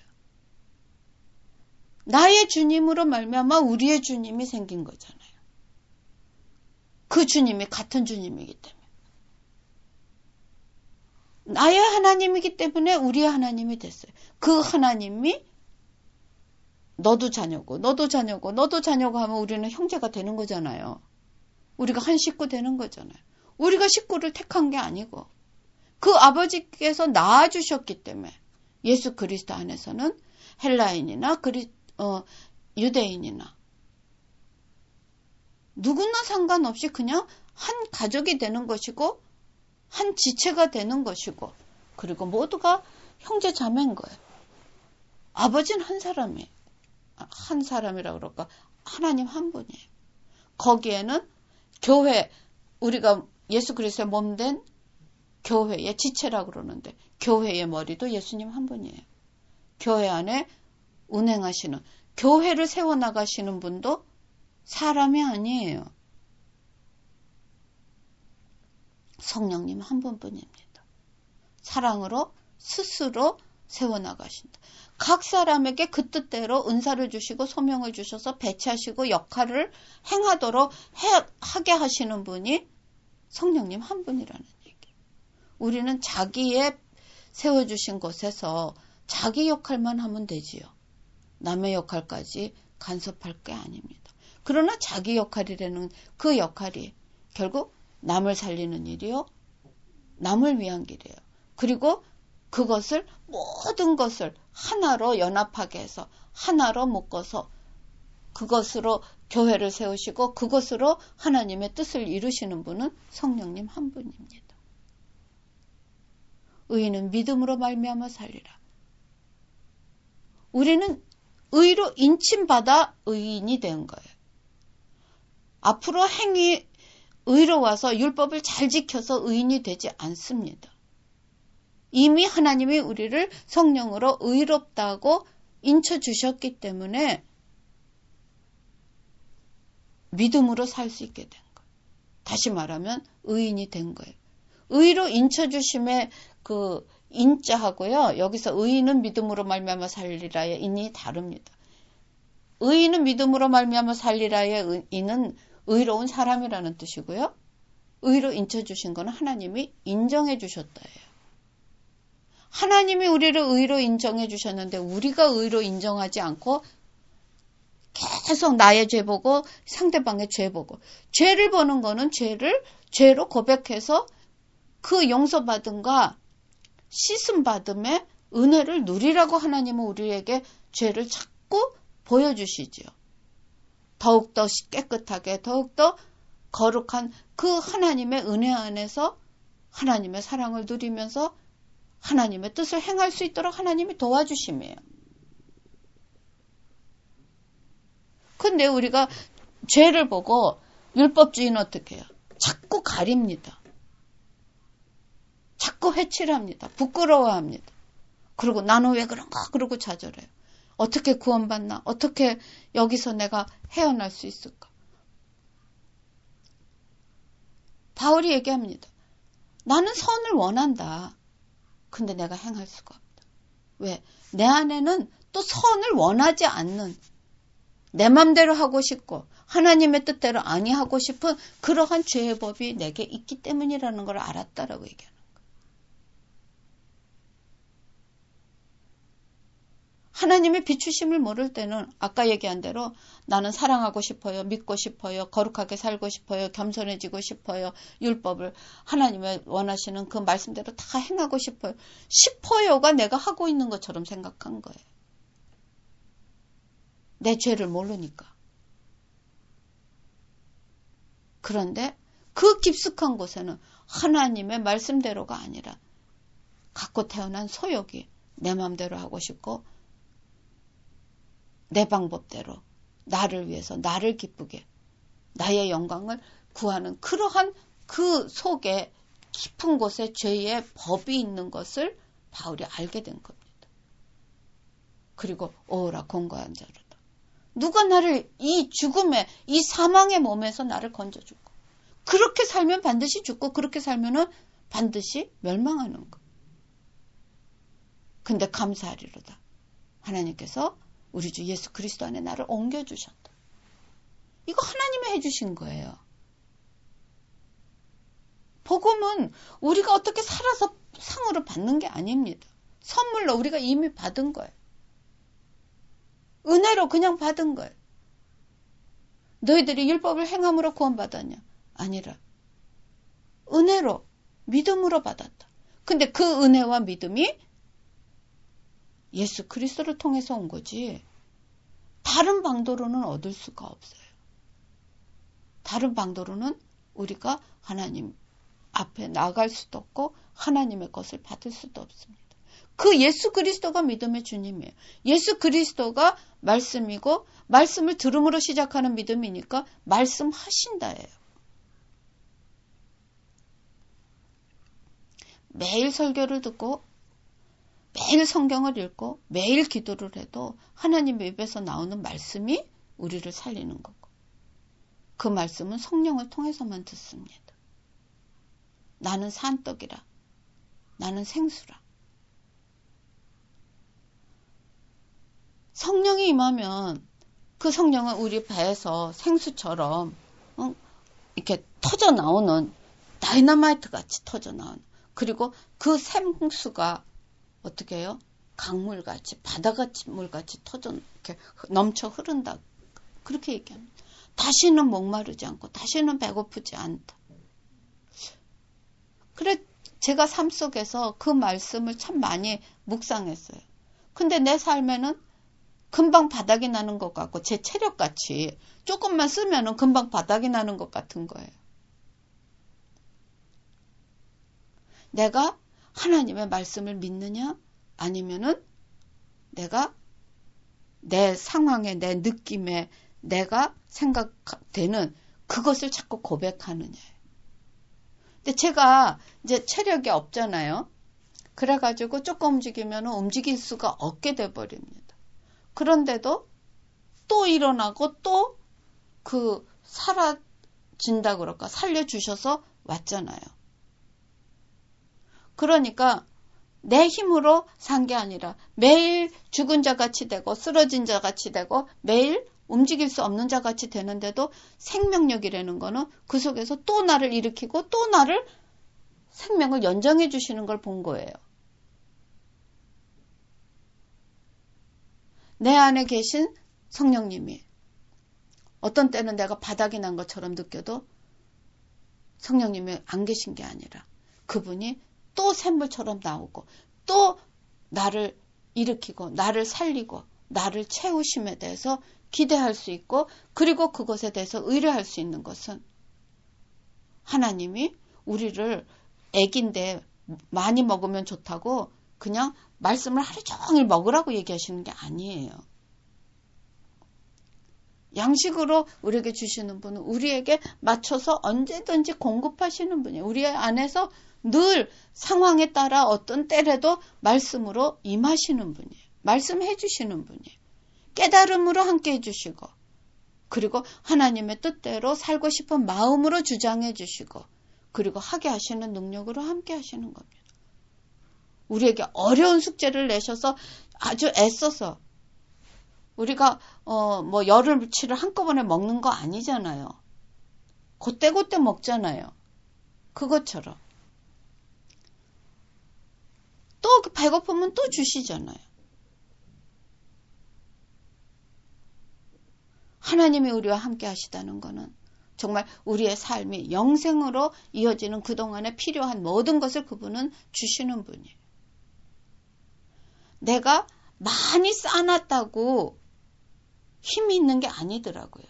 [SPEAKER 1] 나의 주님으로 말미암아 우리의 주님이 생긴 거잖아요. 그 주님이 같은 주님이기 때문에. 나의 하나님이기 때문에 우리의 하나님이 됐어요. 그 하나님이 너도 자녀고 너도 자녀고 너도 자녀고 하면 우리는 형제가 되는 거잖아요. 우리가 한 식구 되는 거잖아요. 우리가 식구를 택한 게 아니고 그 아버지께서 낳아주셨기 때문에 예수 그리스도 안에서는 헬라인이나 유대인이나 누구나 상관없이 그냥 한 가족이 되는 것이고 한 지체가 되는 것이고 그리고 모두가 형제 자매인 거예요. 아버지는 한 사람이에요. 한 사람이라고 그럴까? 하나님 한 분이에요. 거기에는 교회, 우리가 예수 그리스도의 몸된 교회의 지체라고 그러는데 교회의 머리도 예수님 한 분이에요. 교회 안에 운행하시는, 교회를 세워나가시는 분도 사람이 아니에요. 성령님 한 분뿐입니다. 사랑으로 스스로 세워나가신다. 각 사람에게 그 뜻대로 은사를 주시고 소명을 주셔서 배치하시고 역할을 행하도록 하게 하시는 분이 성령님 한 분이라는 얘기예요. 우리는 자기의 세워주신 곳에서 자기 역할만 하면 되지요. 남의 역할까지 간섭할 게 아닙니다. 그러나 자기 역할이라는 그 역할이 결국 남을 살리는 일이요. 남을 위한 길이에요. 그리고 그것을 모든 것을 하나로 연합하게 해서 하나로 묶어서 그것으로 교회를 세우시고 그것으로 하나님의 뜻을 이루시는 분은 성령님 한 분입니다. 의인은 믿음으로 말미암아 살리라. 우리는 의로 인침받아 의인이 된 거예요. 앞으로 행위 의로워서 율법을 잘 지켜서 의인이 되지 않습니다. 이미 하나님이 우리를 성령으로 의롭다고 인쳐주셨기 때문에 믿음으로 살 수 있게 된 거예요. 다시 말하면 의인이 된 거예요. 의로 인쳐주심의 그 인자하고요. 여기서 의인은 믿음으로 말미암아 살리라의 인이 다릅니다. 의인은 믿음으로 말미암아 살리라의 인은 의로운 사람이라는 뜻이고요. 의로 인쳐주신 것은 하나님이 인정해 주셨다예요. 하나님이 우리를 의로 인정해 주셨는데 우리가 의로 인정하지 않고 계속 나의 죄 보고 상대방의 죄 보고 죄를 보는 거는 죄로 고백해서 그 용서받음과 씻음받음의 은혜를 누리라고 하나님은 우리에게 죄를 자꾸 보여주시지요. 더욱더 깨끗하게 더욱더 거룩한 그 하나님의 은혜 안에서 하나님의 사랑을 누리면서 하나님의 뜻을 행할 수 있도록 하나님이 도와주심이에요. 근데 우리가 죄를 보고 율법주의는 어떻게 해요? 자꾸 가립니다. 자꾸 회칠합니다. 부끄러워합니다. 그리고 나는 왜 그런가? 그러고 좌절해요. 어떻게 구원받나? 어떻게 여기서 내가 헤어날 수 있을까? 바울이 얘기합니다. 나는 선을 원한다. 근데 내가 행할 수가 없다. 왜? 내 안에는 또 선을 원하지 않는 내 맘대로 하고 싶고 하나님의 뜻대로 아니하고 싶은 그러한 죄의 법이 내게 있기 때문이라는 걸 알았다라고 얘기하는 거예요. 하나님의 비추심을 모를 때는 아까 얘기한 대로 나는 사랑하고 싶어요. 믿고 싶어요. 거룩하게 살고 싶어요. 겸손해지고 싶어요. 율법을 하나님의 원하시는 그 말씀대로 다 행하고 싶어요. 싶어요가 내가 하고 있는 것처럼 생각한 거예요. 내 죄를 모르니까. 그런데 그 깊숙한 곳에는 하나님의 말씀대로가 아니라 갖고 태어난 소욕이 내 마음대로 하고 싶고 내 방법대로 나를 위해서 나를 기쁘게 나의 영광을 구하는 그러한 그 속에 깊은 곳에 죄의 법이 있는 것을 바울이 알게 된 겁니다. 그리고 오라 공고한 자로다. 누가 나를 이 죽음의 이 사망의 몸에서 나를 건져주고 그렇게 살면 반드시 죽고 그렇게 살면은 반드시 멸망하는 거. 근데 감사하리로다. 하나님께서 우리 주 예수 그리스도 안에 나를 옮겨주셨다. 이거 하나님이 해주신 거예요. 복음은 우리가 어떻게 살아서 상으로 받는 게 아닙니다. 선물로 우리가 이미 받은 거예요. 은혜로 그냥 받은 거예요. 너희들이 율법을 행함으로 구원받았냐? 아니라 은혜로 믿음으로 받았다. 근데 그 은혜와 믿음이 예수 그리스도를 통해서 온 거지 다른 방도로는 얻을 수가 없어요. 다른 방도로는 우리가 하나님 앞에 나갈 수도 없고 하나님의 것을 받을 수도 없습니다. 그 예수 그리스도가 믿음의 주님이에요. 예수 그리스도가 말씀이고 말씀을 들음으로 시작하는 믿음이니까 말씀하신다예요. 매일 설교를 듣고 매일 성경을 읽고 매일 기도를 해도 하나님의 입에서 나오는 말씀이 우리를 살리는 거고 그 말씀은 성령을 통해서만 듣습니다. 나는 산떡이라. 나는 생수라. 성령이 임하면 그 성령은 우리 배에서 생수처럼 이렇게 터져 나오는 다이너마이트 같이 터져 나오는 그리고 그 생수가 어떻게 해요? 강물같이 바다같이 물같이 터져 이렇게 넘쳐 흐른다. 그렇게 얘기합니다. 다시는 목마르지 않고 다시는 배고프지 않다. 그래 제가 삶 속에서 그 말씀을 참 많이 묵상했어요. 근데 내 삶에는 금방 바닥이 나는 것 같고 제 체력같이 조금만 쓰면은 금방 바닥이 나는 것 같은 거예요. 내가 하나님의 말씀을 믿느냐? 아니면은 내가 내 상황에, 내 느낌에 내가 생각되는 그것을 자꾸 고백하느냐예요. 근데 제가 이제 체력이 없잖아요. 그래가지고 조금 움직이면 움직일 수가 없게 돼버립니다. 그런데도 또 일어나고 또 그 사라진다 그럴까? 살려주셔서 왔잖아요. 그러니까 내 힘으로 산 게 아니라 매일 죽은 자같이 되고 쓰러진 자같이 되고 매일 움직일 수 없는 자같이 되는데도 생명력이라는 거는 그 속에서 또 나를 일으키고 또 나를 생명을 연장해 주시는 걸 본 거예요. 내 안에 계신 성령님이 어떤 때는 내가 바닥이 난 것처럼 느껴도 성령님이 안 계신 게 아니라 그분이 또 샘물처럼 나오고 또 나를 일으키고 나를 살리고 나를 채우심에 대해서 기대할 수 있고 그리고 그것에 대해서 의뢰할 수 있는 것은 하나님이 우리를 애기인데 많이 먹으면 좋다고 그냥 말씀을 하루 종일 먹으라고 얘기하시는 게 아니에요. 양식으로 우리에게 주시는 분은 우리에게 맞춰서 언제든지 공급하시는 분이에요. 우리 안에서 늘 상황에 따라 어떤 때라도 말씀으로 임하시는 분이에요. 말씀해 주시는 분이에요. 깨달음으로 함께 해주시고 그리고 하나님의 뜻대로 살고 싶은 마음으로 주장해 주시고 그리고 하게 하시는 능력으로 함께 하시는 겁니다. 우리에게 어려운 숙제를 내셔서 아주 애써서 우리가 뭐 열흘치를 한꺼번에 먹는 거 아니잖아요. 그때그때 먹잖아요. 그것처럼 또 배고프면 또 주시잖아요. 하나님이 우리와 함께 하시다는 것은 정말 우리의 삶이 영생으로 이어지는 그동안에 필요한 모든 것을 그분은 주시는 분이에요. 내가 많이 쌓아놨다고 힘이 있는 게 아니더라고요.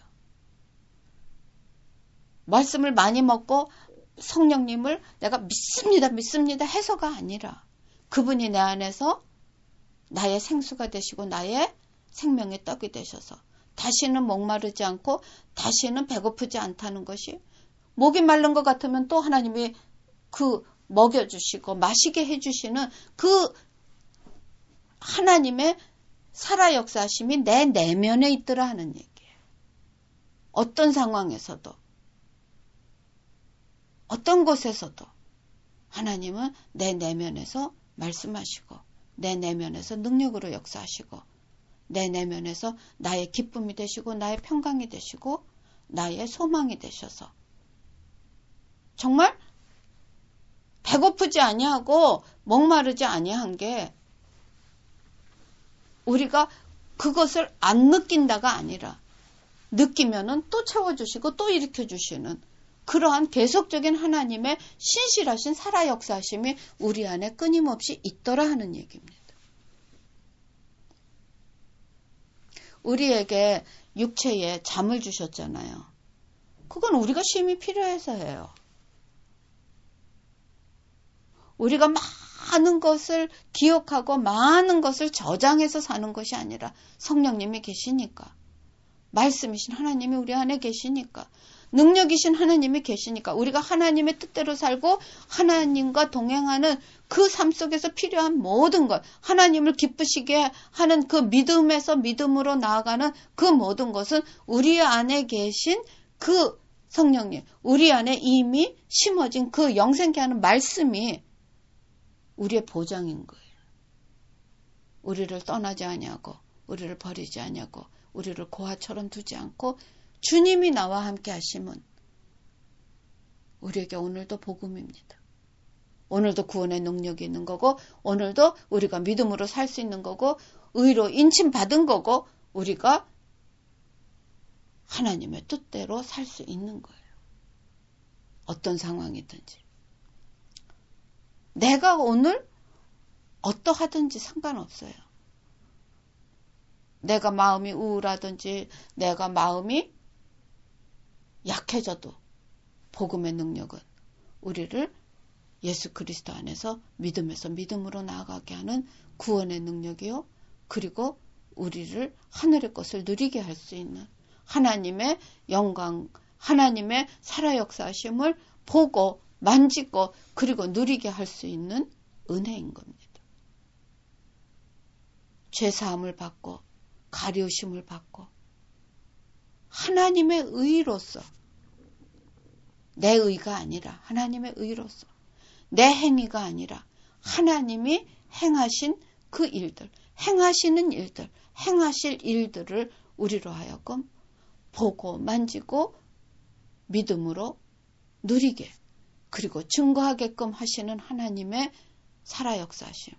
[SPEAKER 1] 말씀을 많이 먹고 성령님을 내가 믿습니다 해서가 아니라 그분이 내 안에서 나의 생수가 되시고 나의 생명의 떡이 되셔서 다시는 목마르지 않고 다시는 배고프지 않다는 것이 목이 마른 것 같으면 또 하나님이 그 먹여주시고 마시게 해주시는 그 하나님의 살아 역사심이 내 내면에 있더라 하는 얘기예요. 어떤 상황에서도 어떤 곳에서도 하나님은 내 내면에서 말씀하시고 내 내면에서 능력으로 역사하시고 내 내면에서 나의 기쁨이 되시고 나의 평강이 되시고 나의 소망이 되셔서 정말 배고프지 아니하고 목마르지 아니한 게 우리가 그것을 안 느낀다가 아니라 느끼면은 또 채워주시고 또 일으켜주시는 그러한 계속적인 하나님의 신실하신 살아 역사심이 우리 안에 끊임없이 있더라 하는 얘기입니다. 우리에게 육체에 잠을 주셨잖아요. 그건 우리가 쉼이 필요해서예요. 우리가 많은 것을 기억하고 많은 것을 저장해서 사는 것이 아니라 성령님이 계시니까 말씀이신 하나님이 우리 안에 계시니까 능력이신 하나님이 계시니까 우리가 하나님의 뜻대로 살고 하나님과 동행하는 그 삶 속에서 필요한 모든 것 하나님을 기쁘시게 하는 그 믿음에서 믿음으로 나아가는 그 모든 것은 우리 안에 계신 그 성령님 우리 안에 이미 심어진 그 영생케 하는 말씀이 우리의 보장인 거예요. 우리를 떠나지 아니하고 우리를 버리지 아니하고 우리를 고아처럼 두지 않고 주님이 나와 함께 하심은 우리에게 오늘도 복음입니다. 오늘도 구원의 능력이 있는 거고 오늘도 우리가 믿음으로 살 수 있는 거고 의로 인침받은 거고 우리가 하나님의 뜻대로 살 수 있는 거예요. 어떤 상황이든지. 내가 오늘 어떠하든지 상관없어요. 내가 마음이 우울하든지 내가 마음이 약해져도 복음의 능력은 우리를 예수 그리스도 안에서 믿음에서 믿음으로 나아가게 하는 구원의 능력이요. 그리고 우리를 하늘의 것을 누리게 할 수 있는 하나님의 영광, 하나님의 살아 역사하심을 보고 만지고 그리고 누리게 할 수 있는 은혜인 겁니다. 죄사함을 받고 가려우심을 받고 하나님의 의로서 내 의가 아니라 하나님의 의로서 내 행위가 아니라 하나님이 행하신 그 일들, 행하시는 일들, 행하실 일들을 우리로 하여금 보고 만지고 믿음으로 누리게 그리고 증거하게끔 하시는 하나님의 살아 역사하심.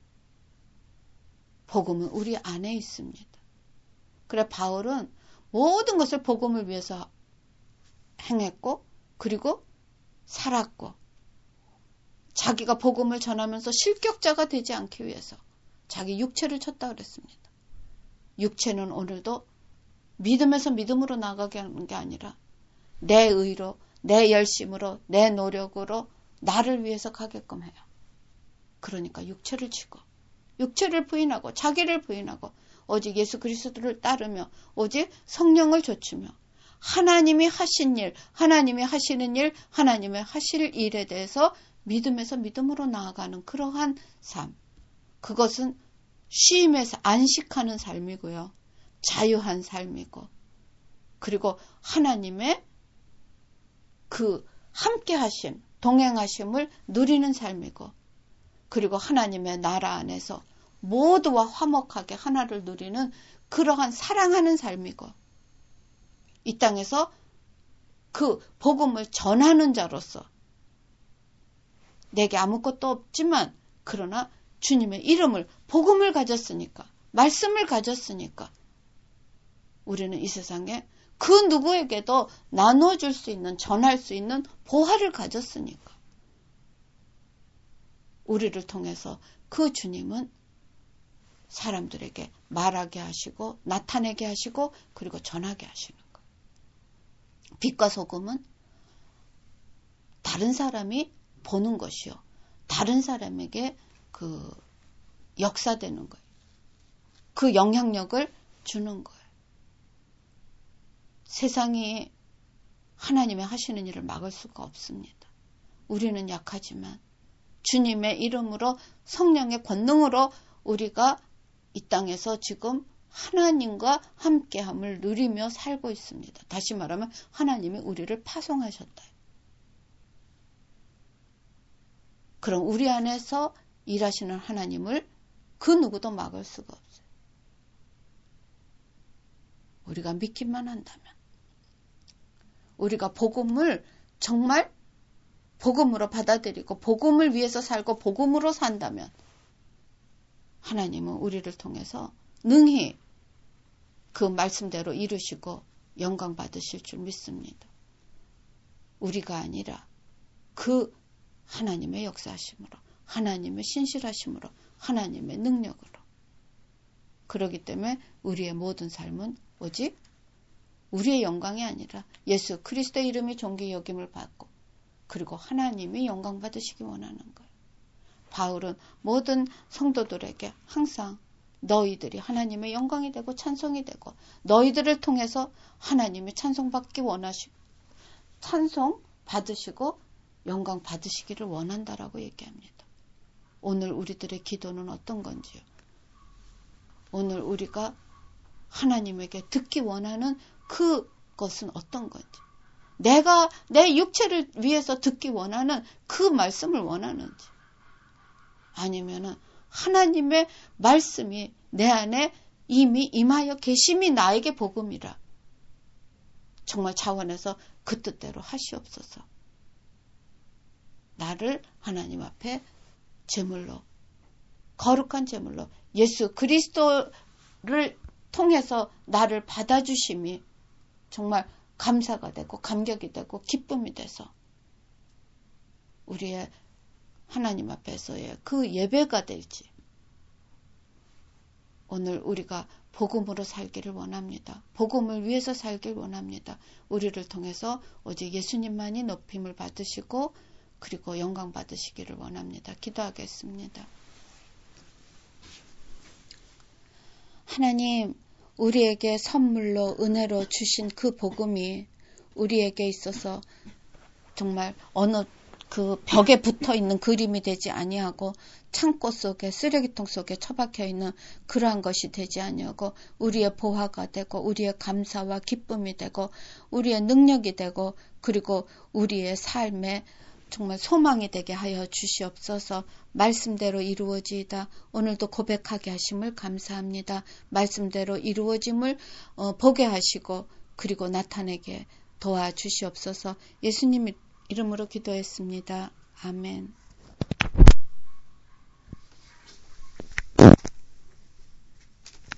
[SPEAKER 1] 복음은 우리 안에 있습니다. 그래 바울은 모든 것을 복음을 위해서 행했고 그리고 살았고 자기가 복음을 전하면서 실격자가 되지 않기 위해서 자기 육체를 쳤다 그랬습니다. 육체는 오늘도 믿음에서 믿음으로 나가게 하는 게 아니라 내 의로, 내 열심으로, 내 노력으로 나를 위해서 가게끔 해요. 그러니까 육체를 치고 육체를 부인하고 자기를 부인하고 오직 예수 그리스도를 따르며 오직 성령을 좇으며 하나님이 하신 일, 하나님이 하시는 일, 하나님이 하실 일에 대해서 믿음에서 믿음으로 나아가는 그러한 삶. 그것은 쉼에서 안식하는 삶이고요. 자유한 삶이고 그리고 하나님의 그 함께하심, 동행하심을 누리는 삶이고 그리고 하나님의 나라 안에서 모두와 화목하게 하나를 누리는 그러한 사랑하는 삶이고 이 땅에서 그 복음을 전하는 자로서 내게 아무것도 없지만 그러나 주님의 이름을 복음을 가졌으니까 말씀을 가졌으니까 우리는 이 세상에 그 누구에게도 나눠줄 수 있는 전할 수 있는 보화를 가졌으니까 우리를 통해서 그 주님은 사람들에게 말하게 하시고 나타내게 하시고 그리고 전하게 하시는 거예요. 빛과 소금은 다른 사람이 보는 것이요. 다른 사람에게 그 역사되는 거예요. 그 영향력을 주는 거예요. 세상이 하나님의 하시는 일을 막을 수가 없습니다. 우리는 약하지만 주님의 이름으로 성령의 권능으로 우리가 이 땅에서 지금 하나님과 함께함을 누리며 살고 있습니다. 다시 말하면 하나님이 우리를 파송하셨다. 그럼 우리 안에서 일하시는 하나님을 그 누구도 막을 수가 없어요. 우리가 믿기만 한다면 우리가 복음을 정말 복음으로 받아들이고 복음을 위해서 살고 복음으로 산다면 하나님은 우리를 통해서 능히 그 말씀대로 이루시고 영광 받으실 줄 믿습니다. 우리가 아니라 그 하나님의 역사하심으로 하나님의 신실하심으로 하나님의 능력으로 그렇기 때문에 우리의 모든 삶은 오직 우리의 영광이 아니라 예수 그리스도의 이름이 존귀 여김을 받고 그리고 하나님이 영광 받으시기 원하는 거예요. 바울은 모든 성도들에게 항상 너희들이 하나님의 영광이 되고 찬송이 되고 너희들을 통해서 하나님이 찬송받기 원하시고 찬송 받으시고 영광 받으시기를 원한다라고 얘기합니다. 오늘 우리들의 기도는 어떤 건지요? 오늘 우리가 하나님에게 듣기 원하는 그것은 어떤 건지 내가 내 육체를 위해서 듣기 원하는 그 말씀을 원하는지 아니면은 하나님의 말씀이 내 안에 이미 임하여 계심이 나에게 복음이라 정말 차원에서 그 뜻대로 하시옵소서. 나를 하나님 앞에 제물로 거룩한 제물로 예수 그리스도를 통해서 나를 받아주심이 정말 감사가 되고 감격이 되고 기쁨이 돼서 우리의 하나님 앞에서의 그 예배가 될지 오늘 우리가 복음으로 살기를 원합니다. 복음을 위해서 살기를 원합니다. 우리를 통해서 오직 예수님만이 높임을 받으시고 그리고 영광 받으시기를 원합니다. 기도하겠습니다. 하나님, 우리에게 선물로 은혜로 주신 그 복음이 우리에게 있어서 정말 어느 그 벽에 붙어 있는 그림이 되지 아니하고 창고 속에 쓰레기통 속에 처박혀 있는 그러한 것이 되지 아니하고 우리의 보화가 되고 우리의 감사와 기쁨이 되고 우리의 능력이 되고 그리고 우리의 삶에 정말 소망이 되게 하여 주시옵소서. 말씀대로 이루어지이다. 오늘도 고백하게 하심을 감사합니다. 말씀대로 이루어짐을 보게 하시고 그리고 나타내게 도와주시옵소서. 예수님 이름으로 기도했습니다. 아멘.